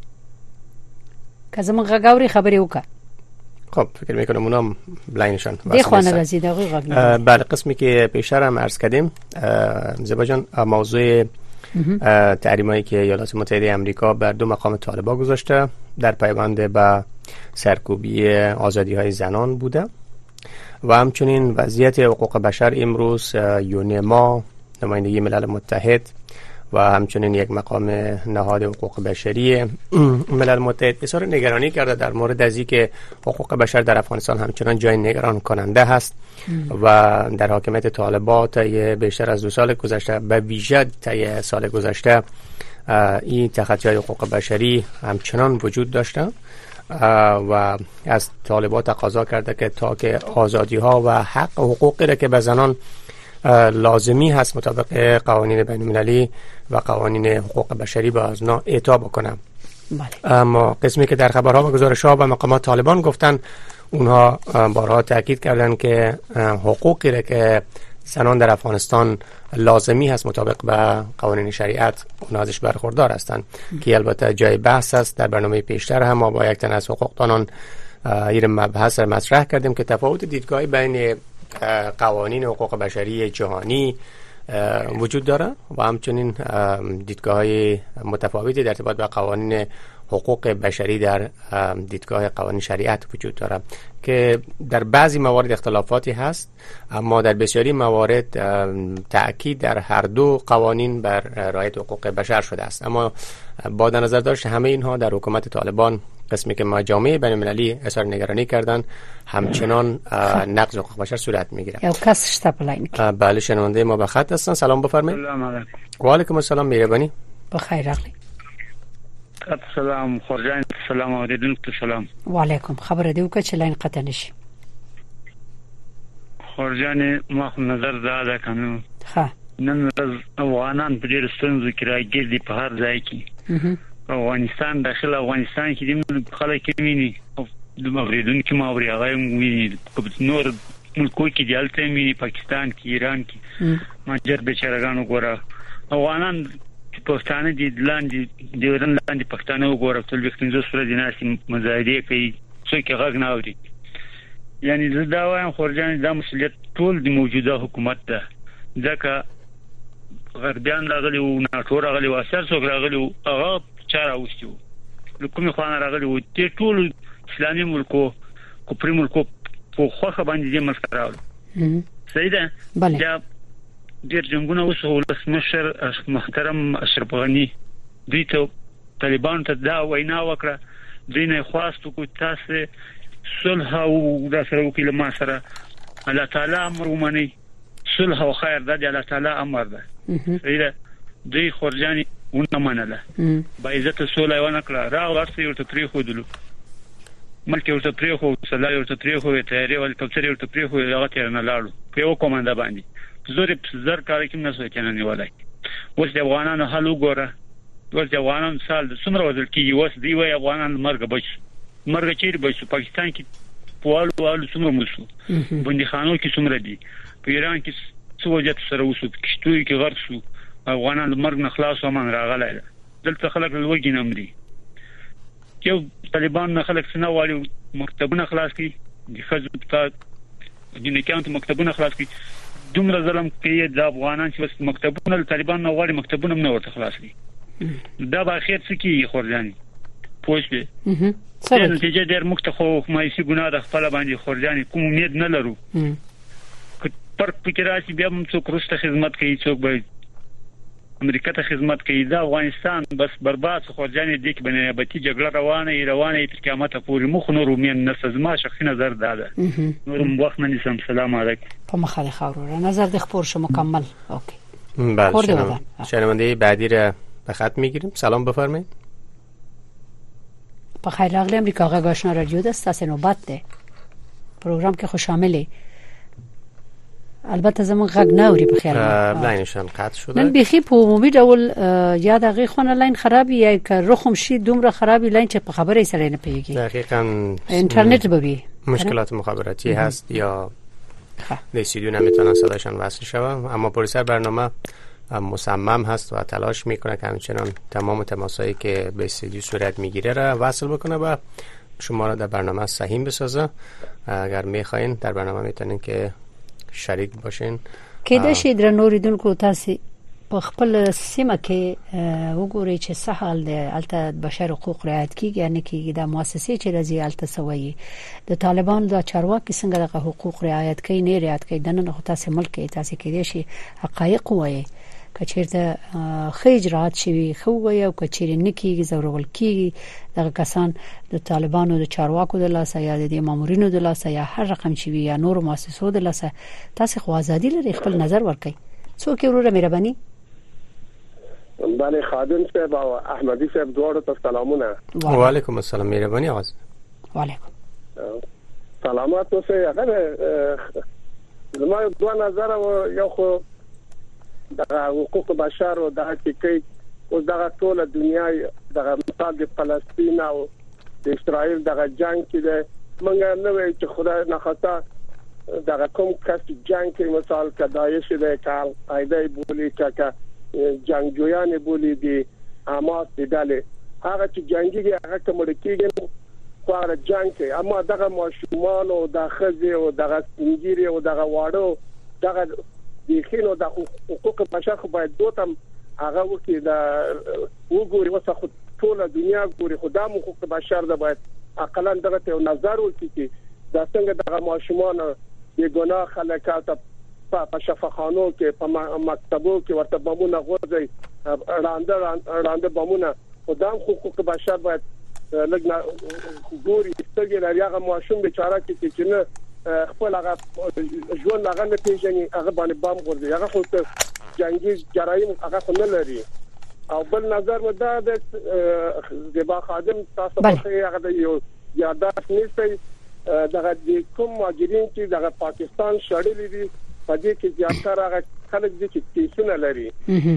که زمان غاوري خبري وکړه. خب فکر میکنم اونم لاینشان دی خانه رسید دقیقاً. بله قسمی که پیشتر هم عرض کردیم زیبا جان موضوع تحریمایی که ایالات متحده آمریکا بر دو مقام طالبان گذاشته در پیوند به سرکوبی آزادی های زنان بوده و همچنین وضعیت حقوق بشر امروز یونما نمایندگی ملل متحد و همچنین یک مقام نهاد حقوق بشری ملل متحد اظهار نگرانی کرده در مورد از اینکه حقوق بشر در افغانستان همچنان جای نگران کننده هست و در حاکمیت طالبان طی بیشتر از دو سال گذشته به ویژه طی سال گذشته این تخطی‌های حقوق بشری همچنان وجود داشته و از طالبان تقاضا کرده که تا که آزادی ها و حق و حقوقی را که به زنان لازمی هست مطابق قوانین بین المللی و قوانین حقوق بشری با از نا اعطا بکنم. بله. اما قسمی که در خبرها و گزارش‌ها و مقامات طالبان گفتن اونها بارها تاکید کردن که حقوقی را که زنان در افغانستان لازمی هست مطابق به قوانین شریعت اونها ازش برخوردار هستند که البته جای بحث است. در برنامه پیشتر هم ما با یک تن از حقوقدانان این مبحث را مطرح کردیم که تفاوت دیدگاهی بین قوانین حقوق بشری جهانی وجود داره و همچنین دیدگاه‌های متفاوتی در ارتباط با قوانین حقوق بشری در دیدگاه قوانین شریعت وجود داره که در بعضی موارد اختلافاتی هست اما در بسیاری موارد تأکید در هر دو قوانین بر رعایت حقوق بشر شده است. اما با در نظر داشت همه اینها در حکومت طالبان قسمی که مجامع بین المللی اظهار نگرانی کردن همچنان نقض حقوق بشر صورت میگیره. یو کس شته پلاین. بله شنونده ما به خط هستن. سلام بفرمایید. سلام علیکم. و علیکم السلام. مهربانی. بخیر راغلی. سلام خورجان. سلام اوریدونکو سلام. و علیکم. خبر دی وکړه چې لاین قطع نشي. خورجان ما نظر دا کنه. ها. نن افغانان په ډېر ستونزو کې راګرځي په هر ځای کې. افغانستان داخل افغانستان کې د خلک ویني د مغربون کې ماوري هغه ویني نور ملکو کې دلته ویني پاکستان کې ایران کې ماجر بیچارهګانو ګوره افغانان پښتانه دي لاندې د ورن لاندې پښتانه وګوره ټول وختونه سره د ناسي مزایده کوي څوک غږ نه اوري. یعنی زه دا وایم خورجان دا مسؤلیت ټول د موجوده حکومت ده ځکه غربیان راغلي او ناټو راغلي او سر څوک راغلي هغه چاره اوسیو کومې خوانه راغلي او ته ټول اسلامي ملکو کوپری ملکو په خوخه باندې دې مسکراو صحیح ده. بله ډیر جنگونه اوس ولس مشر محترم اشرف غنی دوی ته طالبان ته دا وینا وکړه دوی نه خواستو کو تاسو صلح او د سره وکیل ما سره الله تعالی امر ومني صلح او خیر د الله تعالی امر ده صحیح ده. دوی خورجاني ونه منله با عزت سولای ونه کړه راغ ورته ورته پری خودلو ملک ورته پری خو صلاح ورته پری خو تیاری ول کپتر ورته پری خو هغه تیر نه لاړو په یو کومنده باندې زور زر کار کې نه سوي کنه نیولای. اوس د افغانانو حل وګوره اوس د افغانانو سال د څومره وځل کیږي اوس دی وای افغانان مرګ بچ مرګ چیرې بچ پاکستان کې پوالو والو څومره مسو بندي خانو کې څومره دي په ایران کې څو وجت سره وسو کشتوي کې غرق شو افغانان د مرګ نه خلاص ومن راغلی دلته خلک لوګي نمري یو طالبان نه خلک سنا والی مکتبونه خلاص کی د خزو کا د نکانت مکتبونه خلاص کی دومره ظلم کوي د افغانان چې بس مکتبونه طالبان نه والی مکتبونه نه ورته خلاص کی دا به خیر څه کی خورجاني پوښتنه څه نتیجه ډېر مختخو مایسي ګناه د خپل باندې خورجاني کوم امید نه لرو پر فکر راشي بیا هم څوک روسته خدمت کوي څوک به امریکا ته خدمت کوي دا افغانستان بس برباد خورجاني د کې بنیابتي جګړه روانه ای روانه تر قیامت پورې مخ نور رومین نسزما شخصي نظر داده نور وخت نه نسم سلام علیکم په مخاله خاورو نظر د خبر شو مکمل اوکی بله شنونده بعدی را به خط میگیریم سلام بفرمایید په خیر راغلی امریکا غږ آشنا رادیو د تاسو نوبت ده پروګرام کې خوش شاملې البته زمون غږ نه اوري په خیر لاینشان قطع شده نن بيخي په عمومي ډول یا دغه خونه لاین خراب یا که رخم شي دومره خرابي لاین چې په خبرې سره نه پیږي دقیقاً اینترنت به وي مشکلات مخابراتی هست یا د استودیو نمیتونن صداشان وصل شوه اما پلیس برنامه مصمم هست و تلاش میکنه که همچنان تمام تماسایی که به استودیو صورت میگیره را وصل بکنه و شما را در برنامه سهیم بسازه. اگر میخواین در برنامه میتونین که شریک باشین. کله چې درنوریدونکو تاسو په خپل سیمه کې وګورئ چې څه حال دی الته بشر حقوق رعایت کیږي یعنی کې د مؤسسې چې رضی الته سوي د طالبان د چارواکي څنګه د حقوق رعایت کوي نه رعایت کوي دنه خو تاسو ملک کې تاسو کې دي شي حقایق وایي کچیرته خېجرات شوی خو وایي او کچیر نکیږي زورول کیږي دغه کسان د طالبانو د چارواکو د لاسه یا د مامورینو د لاسه یا هر رقم شوی یا نور مؤسسو د لاسه تاسو خو ازادي لري خپل نظر ورکړئ څوک وروره مهرباني بله خادم صاحب او احمدی صاحب دواړو ته سلامونه. وعلیکم السلام مهرباني आवाज. وعلیکم. سلامات اوسئ. هغه زما دوه نظر او یو خو د حقوق بشر او د حقیقت او د ټول دنیا د مثال د فلسطین او د اسرائیل د جنگ کې د منګ نه وي چې خدای نه خطا د کوم کس جنگ کې مثال کدایش د کال قاعده بولی کا جنگجویان بولی دي حماس دله هغه چې جنگي هغه کوم کېږي خو جنگ کې اما دغه ماشومان او د خزي او دغه سنجيري او دغه واړو دغه د خینو د حقوق بشر خو باید دوتم هغه وکي د وګوري وسه خو ټول دنیا ګوري خدام حقوق بشر د باید اقلا دغه ته نظر وکړي دا څنګه دغه ماشومان د ګناه خلکات په شفاخانو کې په مکتبو کې ورته بمونه غورځي وړاندې وړاندې بمونه خدام حقوق بشر باید لګنا ګوري ستګي لري هغه ماشوم بیچاره کې چې نه خپل هغه ژوند هغه نه پیژني هغه باندې بم غورځي هغه خو جنگي جرایم هغه خو نه لري او بل نظر مده د با خادم تاسو په هغه د یو یاداش نشي دغه د کوم ماجرین چې دغه پاکستان شړلې دي په دې کې زیاتره هغه خلک دي چې کیسونه لري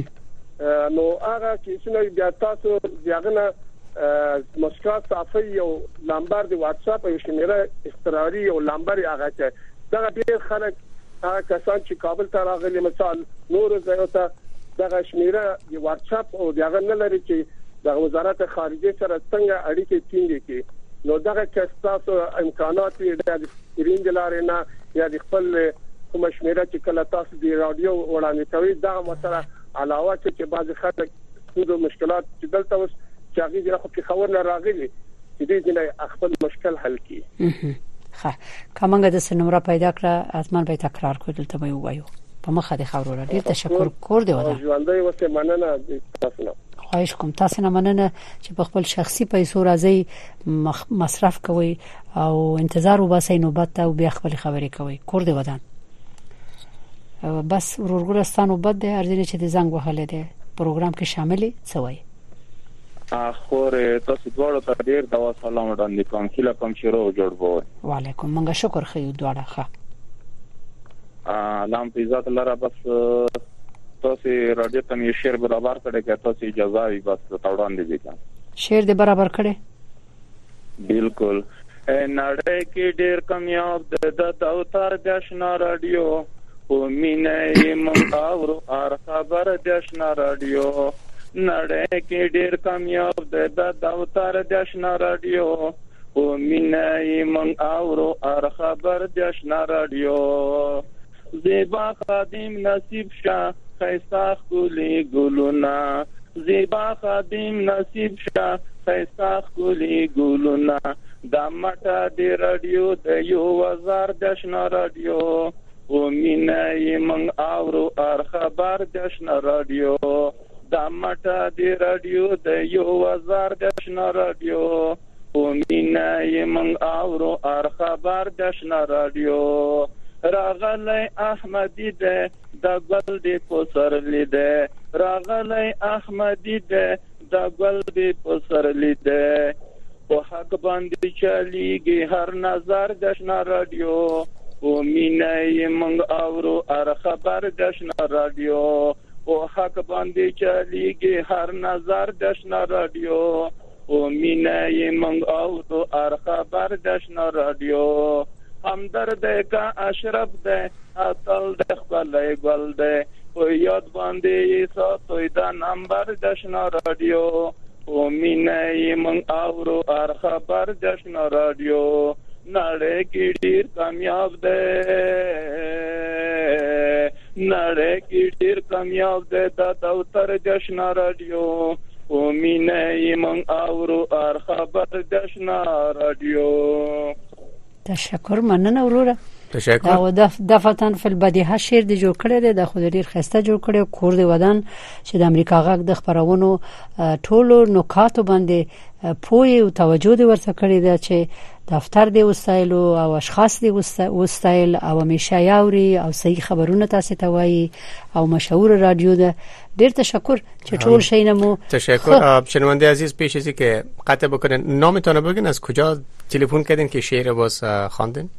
نو هغه کیسونه بیا تاسو ځاګنه مسکا صافي او لمبر دی واتس اپ او شمیره اختراعي او لمبر هغه ته دغه ډیر خلک هغه کسان چې کابل ته راغلي مثال نور زیاته دغه شمیره دی واتس اپ او دغه نه لري چې د وزارت خارجه سره څنګه اړیکې ټینګې کړي نو دغه کساتو امکانات د ریندلارې نه یا د خپل کوم شمیره چې کله تاسو دی رادیو وړاندې کوي دا مثلا علاوه چې بعض خلک څه مشکلات چې دلته وس چې هغه د خپل خبر نه راغلي چې دې نه خپل مشکل حل کړي ښه کومه د سنمره پیدا کړه اتمن به تکرار کړو دلته به وایو په مخه د خبرو را ډیر تشکر کور دی ودا ژوندۍ وسه مننه تاسو نه خواهش کوم تاسو نه مننه چې په خپل شخصي پیسو راځي مصرف کوي او انتظار وباسي نوبت ته بیا خپل خبرې کوي کور دی ودان بس ورورګلستان وبد دی ارزنه چې د زنګ وهله دی پروګرام کې شاملې سوي اخور تاسو دوړو ته ډیر دا سلام وړاندې کوم چې لکم شروع جوړ وو وعلیکم منګه شکر خو دوړه ښه ا لام په عزت لاره بس تاسو رادیو ته یې شیر برابر کړی که تاسو اجازه وي بس تاوړاندې دي شیر دې برابر کړی بالکل نړۍ کې ډیر کمیاب د د اوتار د آشنا رادیو او مینه من اورو ار خبر دشنا رادیو نړۍ کې ډیر کامیاب ده د داوتر دشنا رادیو او مینه من اورو ار خبر دشنا رادیو زیبا خادم نصیب شاه خیستا خلی ګلونا زیبا خادم نصیب شاه خیستا خلی ګلونا دا مټه دی رادیو د یو هزار دشنا رادیو او مینه من اورو ار خبر دشنا رادیو دا مټه دی رادیو د یو هزار دشنا رادیو او مینه من اورو ار خبر دشنا رادیو راغلی احمدی ده د ګل دی پسر لیده راغلی احمدی ده د ګل دی پسر لیده او حق باندې چلیږي هر نظر دشنا رادیو او مینه من اورو ار خبر دشنا رادیو او حق باندې چلیږي هر نظر دشنا رادیو او مینه من اورو ار خبر دشنا رادیو همدرد کا اشرف ده اصل د خپل ګل ده او یاد باندې ساتوي دا نمبر دشنا رادیو او مینه من اورو ار خبر دشنا رادیو نړۍ کې ډیر کامیاب ده نړۍ کې ډیر کامیاب ده د داوتر دشنا رادیو او مینه من اورو ار خبر دشنا رادیو. تشکر مننه وروره. تشکر. دا د دفتن فل بدیه شعر دی جوړ کړی دی د خو ډیر خسته جوړ کړی کور دی ودان چې د امریکا غږ د خبرونو ټولو نکاتو باندې پوی او توجه دی ورته کړی دی چې دفتر دی وسایل او اشخاص دی وسایل او همیشه یاوري او صحیح خبرونه تاسو ته وایي او مشهور رادیو ده. ډیر تشکر چې ټول شینمو. تشکر. شنونده عزیز پیش ازی که قطع بکنن نامتون رو بگین از کجا تلفن کردین که شعر باز خواندین؟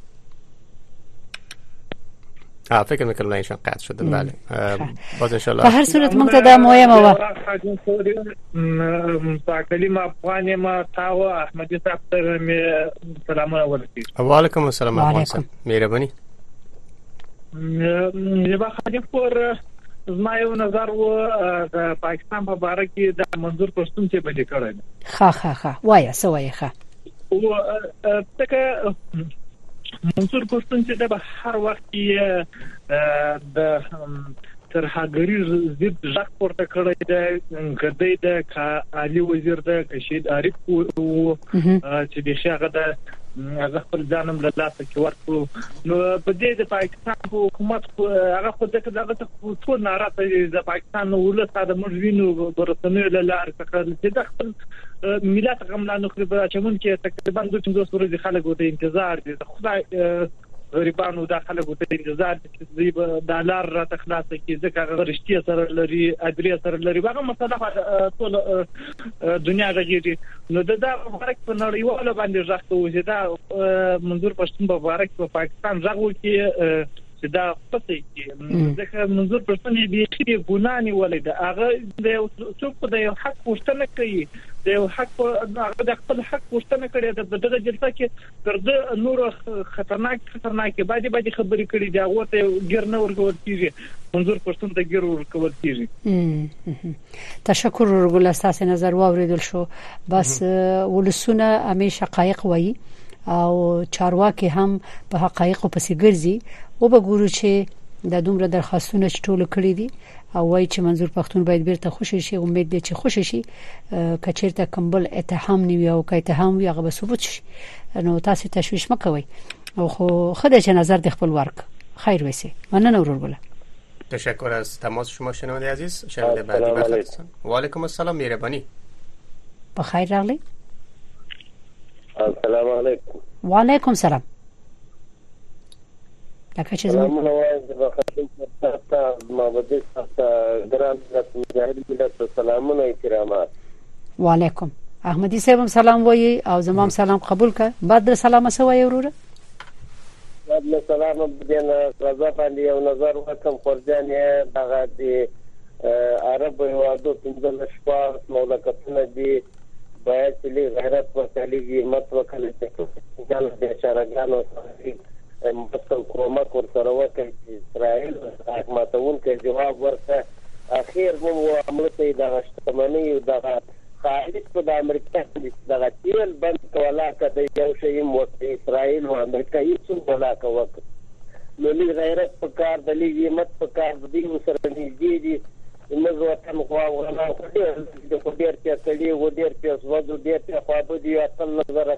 آ فکر میکنم اینشان قطع شده. بله باز ان شاء الله په هر صورت موږ ته دا مهمه و کلیم افغان ما تاو احمدی صاحب ته سلام علیکم. و علیکم السلام افغان مهربانی. یبا خادم پر زما یو نظر و د پاکستان په اړه کې د منظور پښتون چې بلی کړی. ها ها ها وایي سو وایي ها او تکه منصور پښتون چې د هر وخت کې د ترهګری ضد ځخ پورته کړی دی غدی د عالی وزیر د کشید عارف او چې د شاغه د هغه خپل ځانم له لاسه کې ورکړو نو په دې د پاکستان حکومت هغه خو دغه دغه ټول ناراضه د پاکستان ولته د مجرمینو برسنوي له لار څخه چې د خپل ملت غملانو خبره چمون کې تقریبا د څو ورځې خلک وته انتظار دي خدای غریبانو داخله ګوته انتظار دي چې د لار را تخلاص کی ځکه غرشتي سره لري ادري سره لري هغه مسله ټول دنیا غږی نو دا مبارک په نړیواله باندې راځو چې دا منظور پښتون مبارک په پاکستان راغو کې چې دا پته کې ځکه منظور پښتون دی چې ګناني ولید هغه د څوک د حق پوښتنه کوي د حق د خپل حق پوښتنه کړي د دغه جلسه کې تر د نور خطرناک خطرناک باندې باندې خبرې کړي دا وته ګرنه ورکول کیږي منظور پښتون ته ګر ورکول کیږي. تشکر ورګل اساس نظر واوریدل شو بس ولسونه همیشه حقایق وایي او چارواکي هم په حقایقو پسې ګرځي او به ګورو چې د دومره درخواستونه ټول کړی دي او وایي چې منظور پښتون باید بیرته خوشی شي امید دي چې خوشی شي کچیرته کمبل اتهام نیوي او که اتهام وي هغه به ثبوت شي نو تاسو تشویش مکوئ او خو خدای چې نظر د خپل ورک خیر وسی مننه ورګل. تشکر از تماس شما شنونده عزیز. شنونده بعدی بخیر. و علیکم السلام مهربانی. بخیر راغلی. السلام علیکم. و علیکم السلام. لکه چې زموږ سلام علیکم ما بده تاسو ګران مجاهد ملت سلامونه کرامات. و علیکم احمدی صاحب سلام وایي او زمام سلام قبول ک بعد سلام سوای وروره. بعد سلام بدین رضا باندې یو نظر وکم خورجان دغه دی عرب هوادو څنګه شپه مولکتونه دي باید چې غیرت ورته لګي مت وکړي چې ځان د شرګانو مستقومه ورسره وکړي چې اسرائیل حکومتون کې جواب ورکړي. اخیر مو عملته د شتمنۍ د خالص په د امریکا د تیل بند کولا کده یو شی مو اسرائیل او امریکا هیڅ ولا کوي. نو لږ غیرت په کار د لږ همت په کار دی سره نږدې دي. موږ وطن خو افغانان خو ډېر د ډېر پیسې و ډېر پیسې وځو ډېر په خوا دی اتل نظر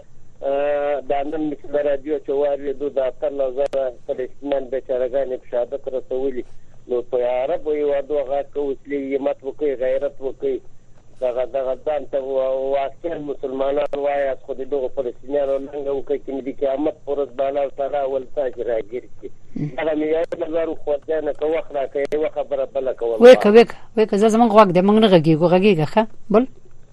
د نن مثل راډیو چواري د اتل نظر فلسطینیان به چرګان په شهادت رسولي. نو په عرب یو دغه کوسلی همت وکي غیرت وکي دغه دغه ځان ته واقعي مسلمانان وایي خو دغه فلسطینیانو نن وکي چې د قیامت پر ورځ باندې تعالی ول تاج راګیر کی هغه مې یو نظر خو ځنه کو وخت راکې یو خبره بل کوله وک وک وک زما غوږ د موږ نه غږیږو غږیږه ښه بل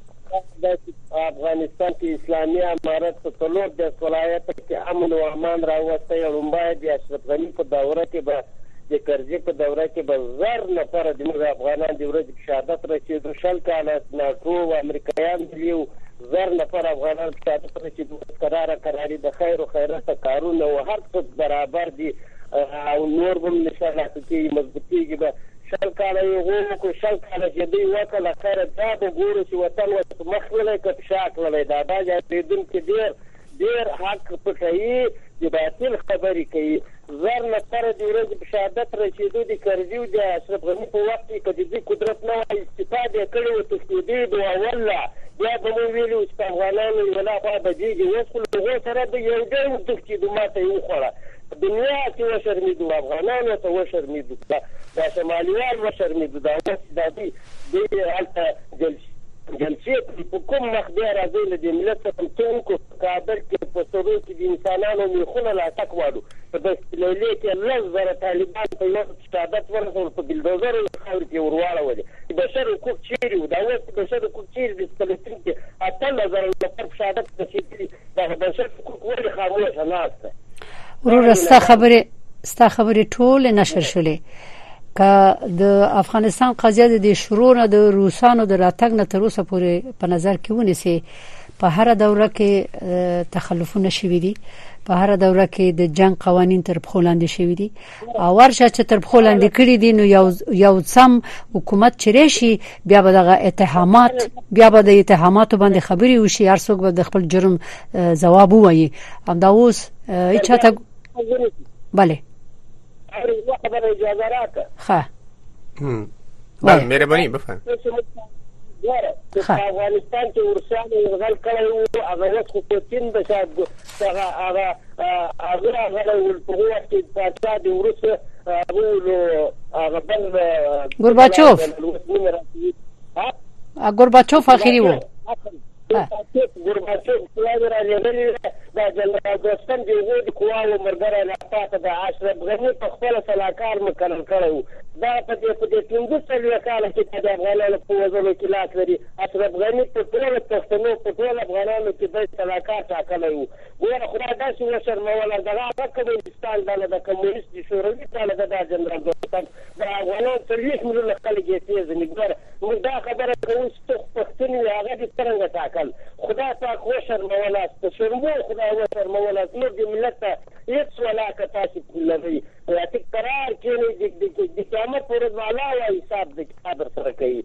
د افغانستان کې اسلامي امارت په ټولو د ولایت کې امن او امان راوستي او باید د اشرف غنی په دوره کې به د کرزي په دوره کې به زر نفر د افغانان د ورځې شهادت رسیدو شل کاله ناتو او امریکایان دیو زر نفر افغانان شهادت رسیدو قرار قراری د خیر او خیرات کارونه او هر څه برابر دي او نور هم نشاله کې مضبوطیږي به شل کاله یو کو شل کاله چې دی وکړه خیر دا د ګورو چې وطن و مخولې کټ شاک ولې دا دا چې دن کې ډیر ډیر حق پټایي د باطل خبرې کوي. زر نفر د ورځې شهادت رسیدو د کرزي او د اشرف غنی په وخت کې کدي د قدرت نه استفاده کړې او تخديدي د اوله بیا به مو ویلو چې افغانانو ولا خو به دیږي وسخل هغه سره د یو ډول تخديد ماته یو خړه دنیا کې وشرمیدو افغانانو ته وشرمیدو دا شماليان وشرمیدو دا د دې د الته جلسه جلسې په کوم مخبر راځي د ملت په ټونکو کابل کې په سرو کې د انسانانو میخونه لا تکوالو په دستلې کې لږ طالبان په یو شهادت ورسول په بلدوزر خاور کې ورواله ولې بشر حقوق چیرې دا وخت بشر حقوق چیرې د فلسطین کې اتل نظر په شهادت کې دا بشر حقوق ولې خاموش نه ورور ستا خبره ستا خبره ټول نشر شولې که د افغانستان قضیه د شروع نه د روسانو د راتګ نه تر اوسه پورې په نظر کې ونیسي په هر دوره کې تخلفونه شوي دي په هر دوره کې د جنگ قوانين تر پخو لاندې شوي دي او ورشه چې تر پخو لاندې کړي دي نو یو یو سم حکومت چرې شي بیا به دغه اتهامات بیا به د اتهاماتو باندې خبري وشي هر څوک به د خپل جرم جواب وایي ام دا اوس هیڅ ته bale خبر اجازه راکړه ښه بله مهرباني بفهم په افغانستان کې ورسانه غل کړی وو هغه وخت په چین د شاد هغه هغه هغه هغه په وخت کې پاتې دی ورسه هغه هغه بل ګورباچوف ها ګورباچوف اخیری وو ګورباچوف څنګه راغلی دا جنرال دوستم دی وو د قواو مرګره نه پاتې د اشرف غنی په خپل سلاکار مکرر کړو دا په دې په دې څنګه څلور کال کې د افغانانو په وزن کې لاس لري اشرف غنی په ټول پښتنو په ټول افغانانو کې د سلاکار ټاکلی وو ګوره خدای داسې وشرموله دغه د کمونستان د کمونیست شوروي ټاله د جنرال دوستم د افغانانو څلوېښت میلیونه خلک یې پیژني ګوره موږ دا خبره کوو چې پښتون یې هغه دې څرنګه ټاکل خدای پاک وشرموله په شرمو خدای وشرموله زموږ د ملت ته هېڅ ولاکه تاسې لرئ اتیک قرار کېنی د قیامت پر ورځ والا او حساب د کتاب سره کوي.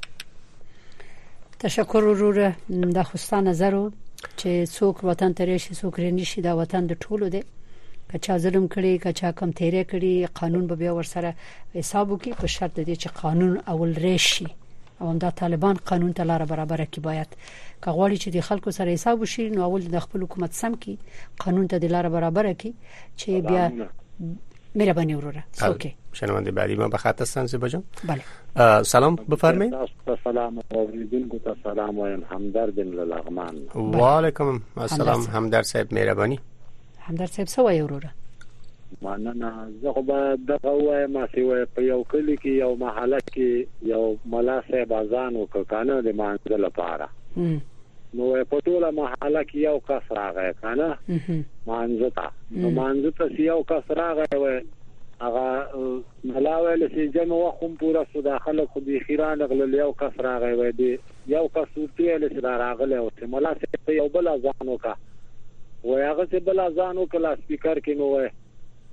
تشکر وروره د خوستا نظر چې څوک وطن ته راشي څوک رنشي دا وطن د ټولو دی که چا ظلم کړي که چا کم تیرې کړي قانون به بیا ورسره حساب وکړي په شرط دی چې قانون اول راشي او هم دا طالبان قانون ته لار برابر کړي باید که غواړي چې د خلکو سره حساب وشي نو اول د خپل حکومت سم کړي قانون ته د لار برابر کړي چې بیا مهرباني وروره اوکی شنونده بعدی ما به خط هستن زیبا جان بله سلام بفرمایید سلام اوریدونکو ته سلام وایم همدرد للغمان و علیکم السلام همدرد صاحب مهرباني همدرد صاحب څه وایي وروره مننه زه خو به دغه وایم چې وای په یو کلی کې یو محله کې یو ملا صاحب اذان وکړ کنه د مانځه لپاره نو په ټوله محله کې یو کس راغی کنه مانځه ته نو مانځه ته یو کس راغی و هغه ملاویل چې جمع وخم پورا سو داخله خو به خیران غل یو کس راغی و دی یو کس ورته چې راغله او چې ملا صاحب یو بل اذان وکړ و هغه چې بل اذان وکړ سپیکر کې نو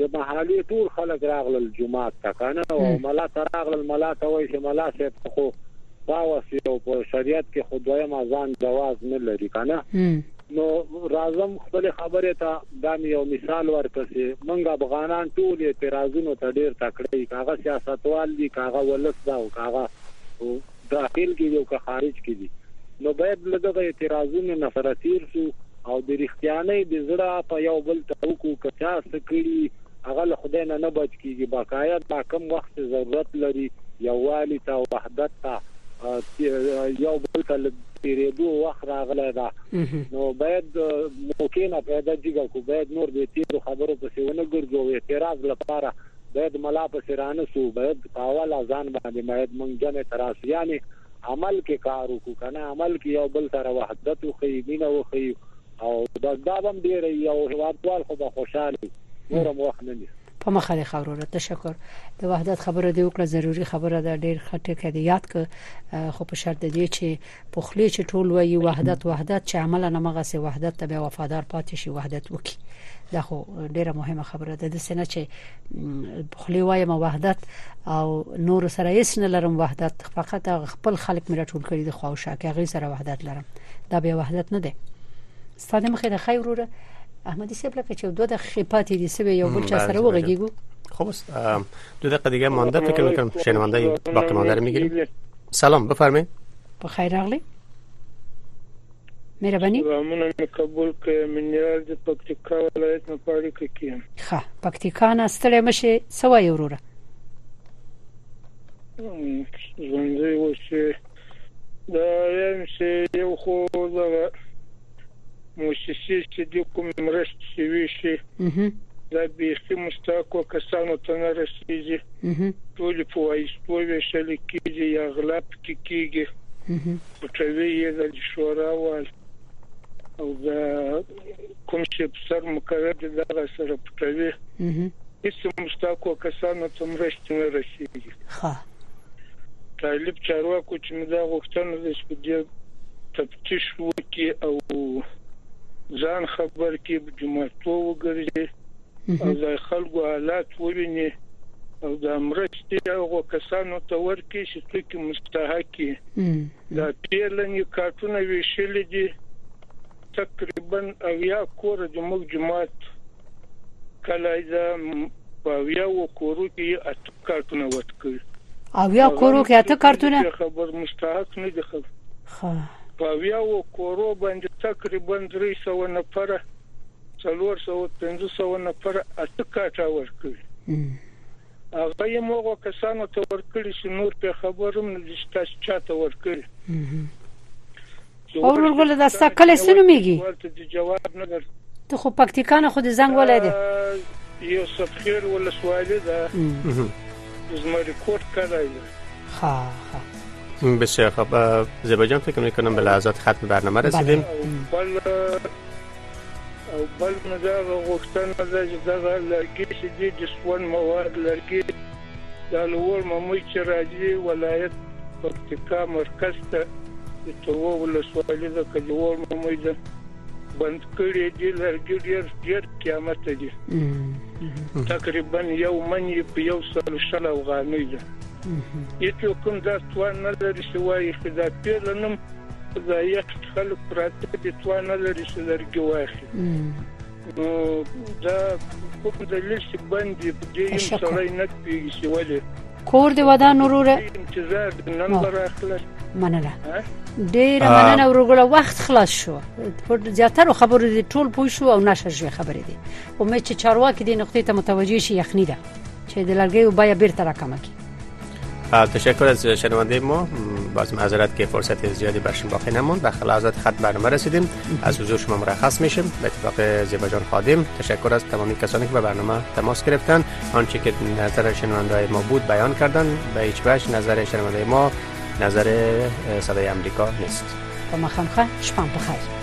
د محلي ټول خلک راغلل جمعه ته کنه او ملا ته راغلل ملا ته وایي چې ملا صاحب خو باوس یو په شریعت کې خدای مازان جواز نه لري کنه نو راځم خپل خبره ته دا یو مثال ورکړم منګ افغانان ټول اعتراضونو ته ډیر تکړه کاغه سیاستوال دي کاغه ولس دا او کاغه داخل کې یو که خارج کې دي نو باید لږه اعتراضونو نفر تیر شو او د رښتیانۍ د زړه په یو بل توکو کچا سکړي هغه له خدای نه نه بچ کیږي باقاعده دا کم وخت ضرورت لري یووالي ته وحدت ته یو بل ته پیریدو وخت راغلی دا نو باید موقع نه پیدا جګه کو باید نور د تیرو خبرو په څیر نه ګرځو اعتراض لپاره باید ملا په سرانه سو باید اول ځان باندې باید مونږ جن تراس یعنی عمل کې کار وکړو کنه عمل کې یو بل سره وحدت او خیمینه او خی او دا دابم ډیر یو هوادوال خو به خوشاله نورم وخت نه په مخاله خبره تشکر د وحدت خبره دی وکړه ضروری خبره ده ډیر خټه کې یاد ک خو په شرط دی چې په خلی چې ټول وی وحدت وحدت چې عمل نه مغه سي وحدت ته به وفادار پاتې شي وحدت وکي دا خو ډیره مهمه خبره ده د سنه چې په خلی وای ما وحدت او نور سره هیڅ نه لرم وحدت فقط خپل خلق مې راټول کړی د خواوشه کې غي سره وحدت لرم دا به وحدت نه ده ستاسو مخې د خیر وروره احمدی صاحب لکه چې دوه دقیقې پاتې دي سبه یو بل چا سره وغږیږو خب است دو دقیقه دیگه مانده فکر می‌کنم شنونده باقی مانده رو می‌گیریم سلام بفرمایید بخیر راغلی مهرباني سلامونه قبول ک منیار د پکتیکا ولایت نه پاره کیم ښه پکتیکا نه ستړی مشه سوای وروره ژوندۍ وشه دا یم چې یو خو دا موسسې چې د کوم مرستې شوي شي دا به مستحقو کسانو ته نه رسیږي ټول په وایستو ویشل کېږي یا غلا پکې کېږي پټوي یې د شورا وال او دا کوم چې سر مقرر دي دا سره پټوي هیڅ مستحقو کسانو ته مرستې نه رسیږي ښه طالب چارواکو چې موږ غوښتنه د سپدې تفتیش وکړي او ځان خبر کې جمعتو وګرځي او د خلکو حالات وویني او د مرستې او کسانو ته ورکړي چې څوک مستحق دا پیلنې کارتونه ویشل دي تقریبا او یا کور د موږ جماعت کله دا په یو کورو کې اته کارتونه ورکړي او یا کورو کې اته کارتونه خبر مستحق نه دي خبر ها په یو کورو باندې تقریبا درې سوه نفر څلور سوه پنځه سوه نفر اته کارته ورکړي هغه یې موږ کسانو ته ورکړي چې نور په خبروم نه دي تاسو چاته ورکړي او ورغله د سکل سنو میږي ورته جواب نه در ته خو پکتیکانه خو د زنګ ولایده یو سفیر ولا سواله ده زمری کوټ کړای ها ها بسیار خوب زباجان فکر میکنم به لحظات ختم برنامه رسیدیم بل او بل نظر غوښتنه ده چې دا لرګي چې د جسون مواد لرګي د لور مموي چې راځي ولایت پکتیکا مرکز ته د توو ولسوالۍ د کډور مموي ده بند کړي دي لرګي ډېر ډېر قیامت دي تقریبا یو منی په یو سل شل افغانۍ ده یته کوم دا توان نه لري چې وایي چې دا پیلنم دا یک خلک پراته دي توان نه لري چې لرګي واخلي نو دا کوم دلیل چې باندې په دې سره نه پیږي چې ولې کور دی ودان وروره انتظار نمبر اخلاص مننه ډیر مننه ورغله وخت خلاص شو په زیاتره خبرو دي ټول پوه شو او نشه خبرې دي امید چې چارواکي دې نقطې ته متوجه شي یخنی ده چې د لرګي بیا بیرته راکمه کی تشکر از شنونده ما باز معذرت که فرصت زیادی برشون باقی نموند به لحظات خط برنامه رسیدیم از حضور شما مرخص میشیم به اتفاق زیبا جان خادم تشکر از تمامی کسانی که به برنامه تماس گرفتن آنچه که نظر شنونده ما بود بیان کردن به هیچ وجه نظر شنونده ما نظر صدای آمریکا نیست با ما خمخه شپان بخیر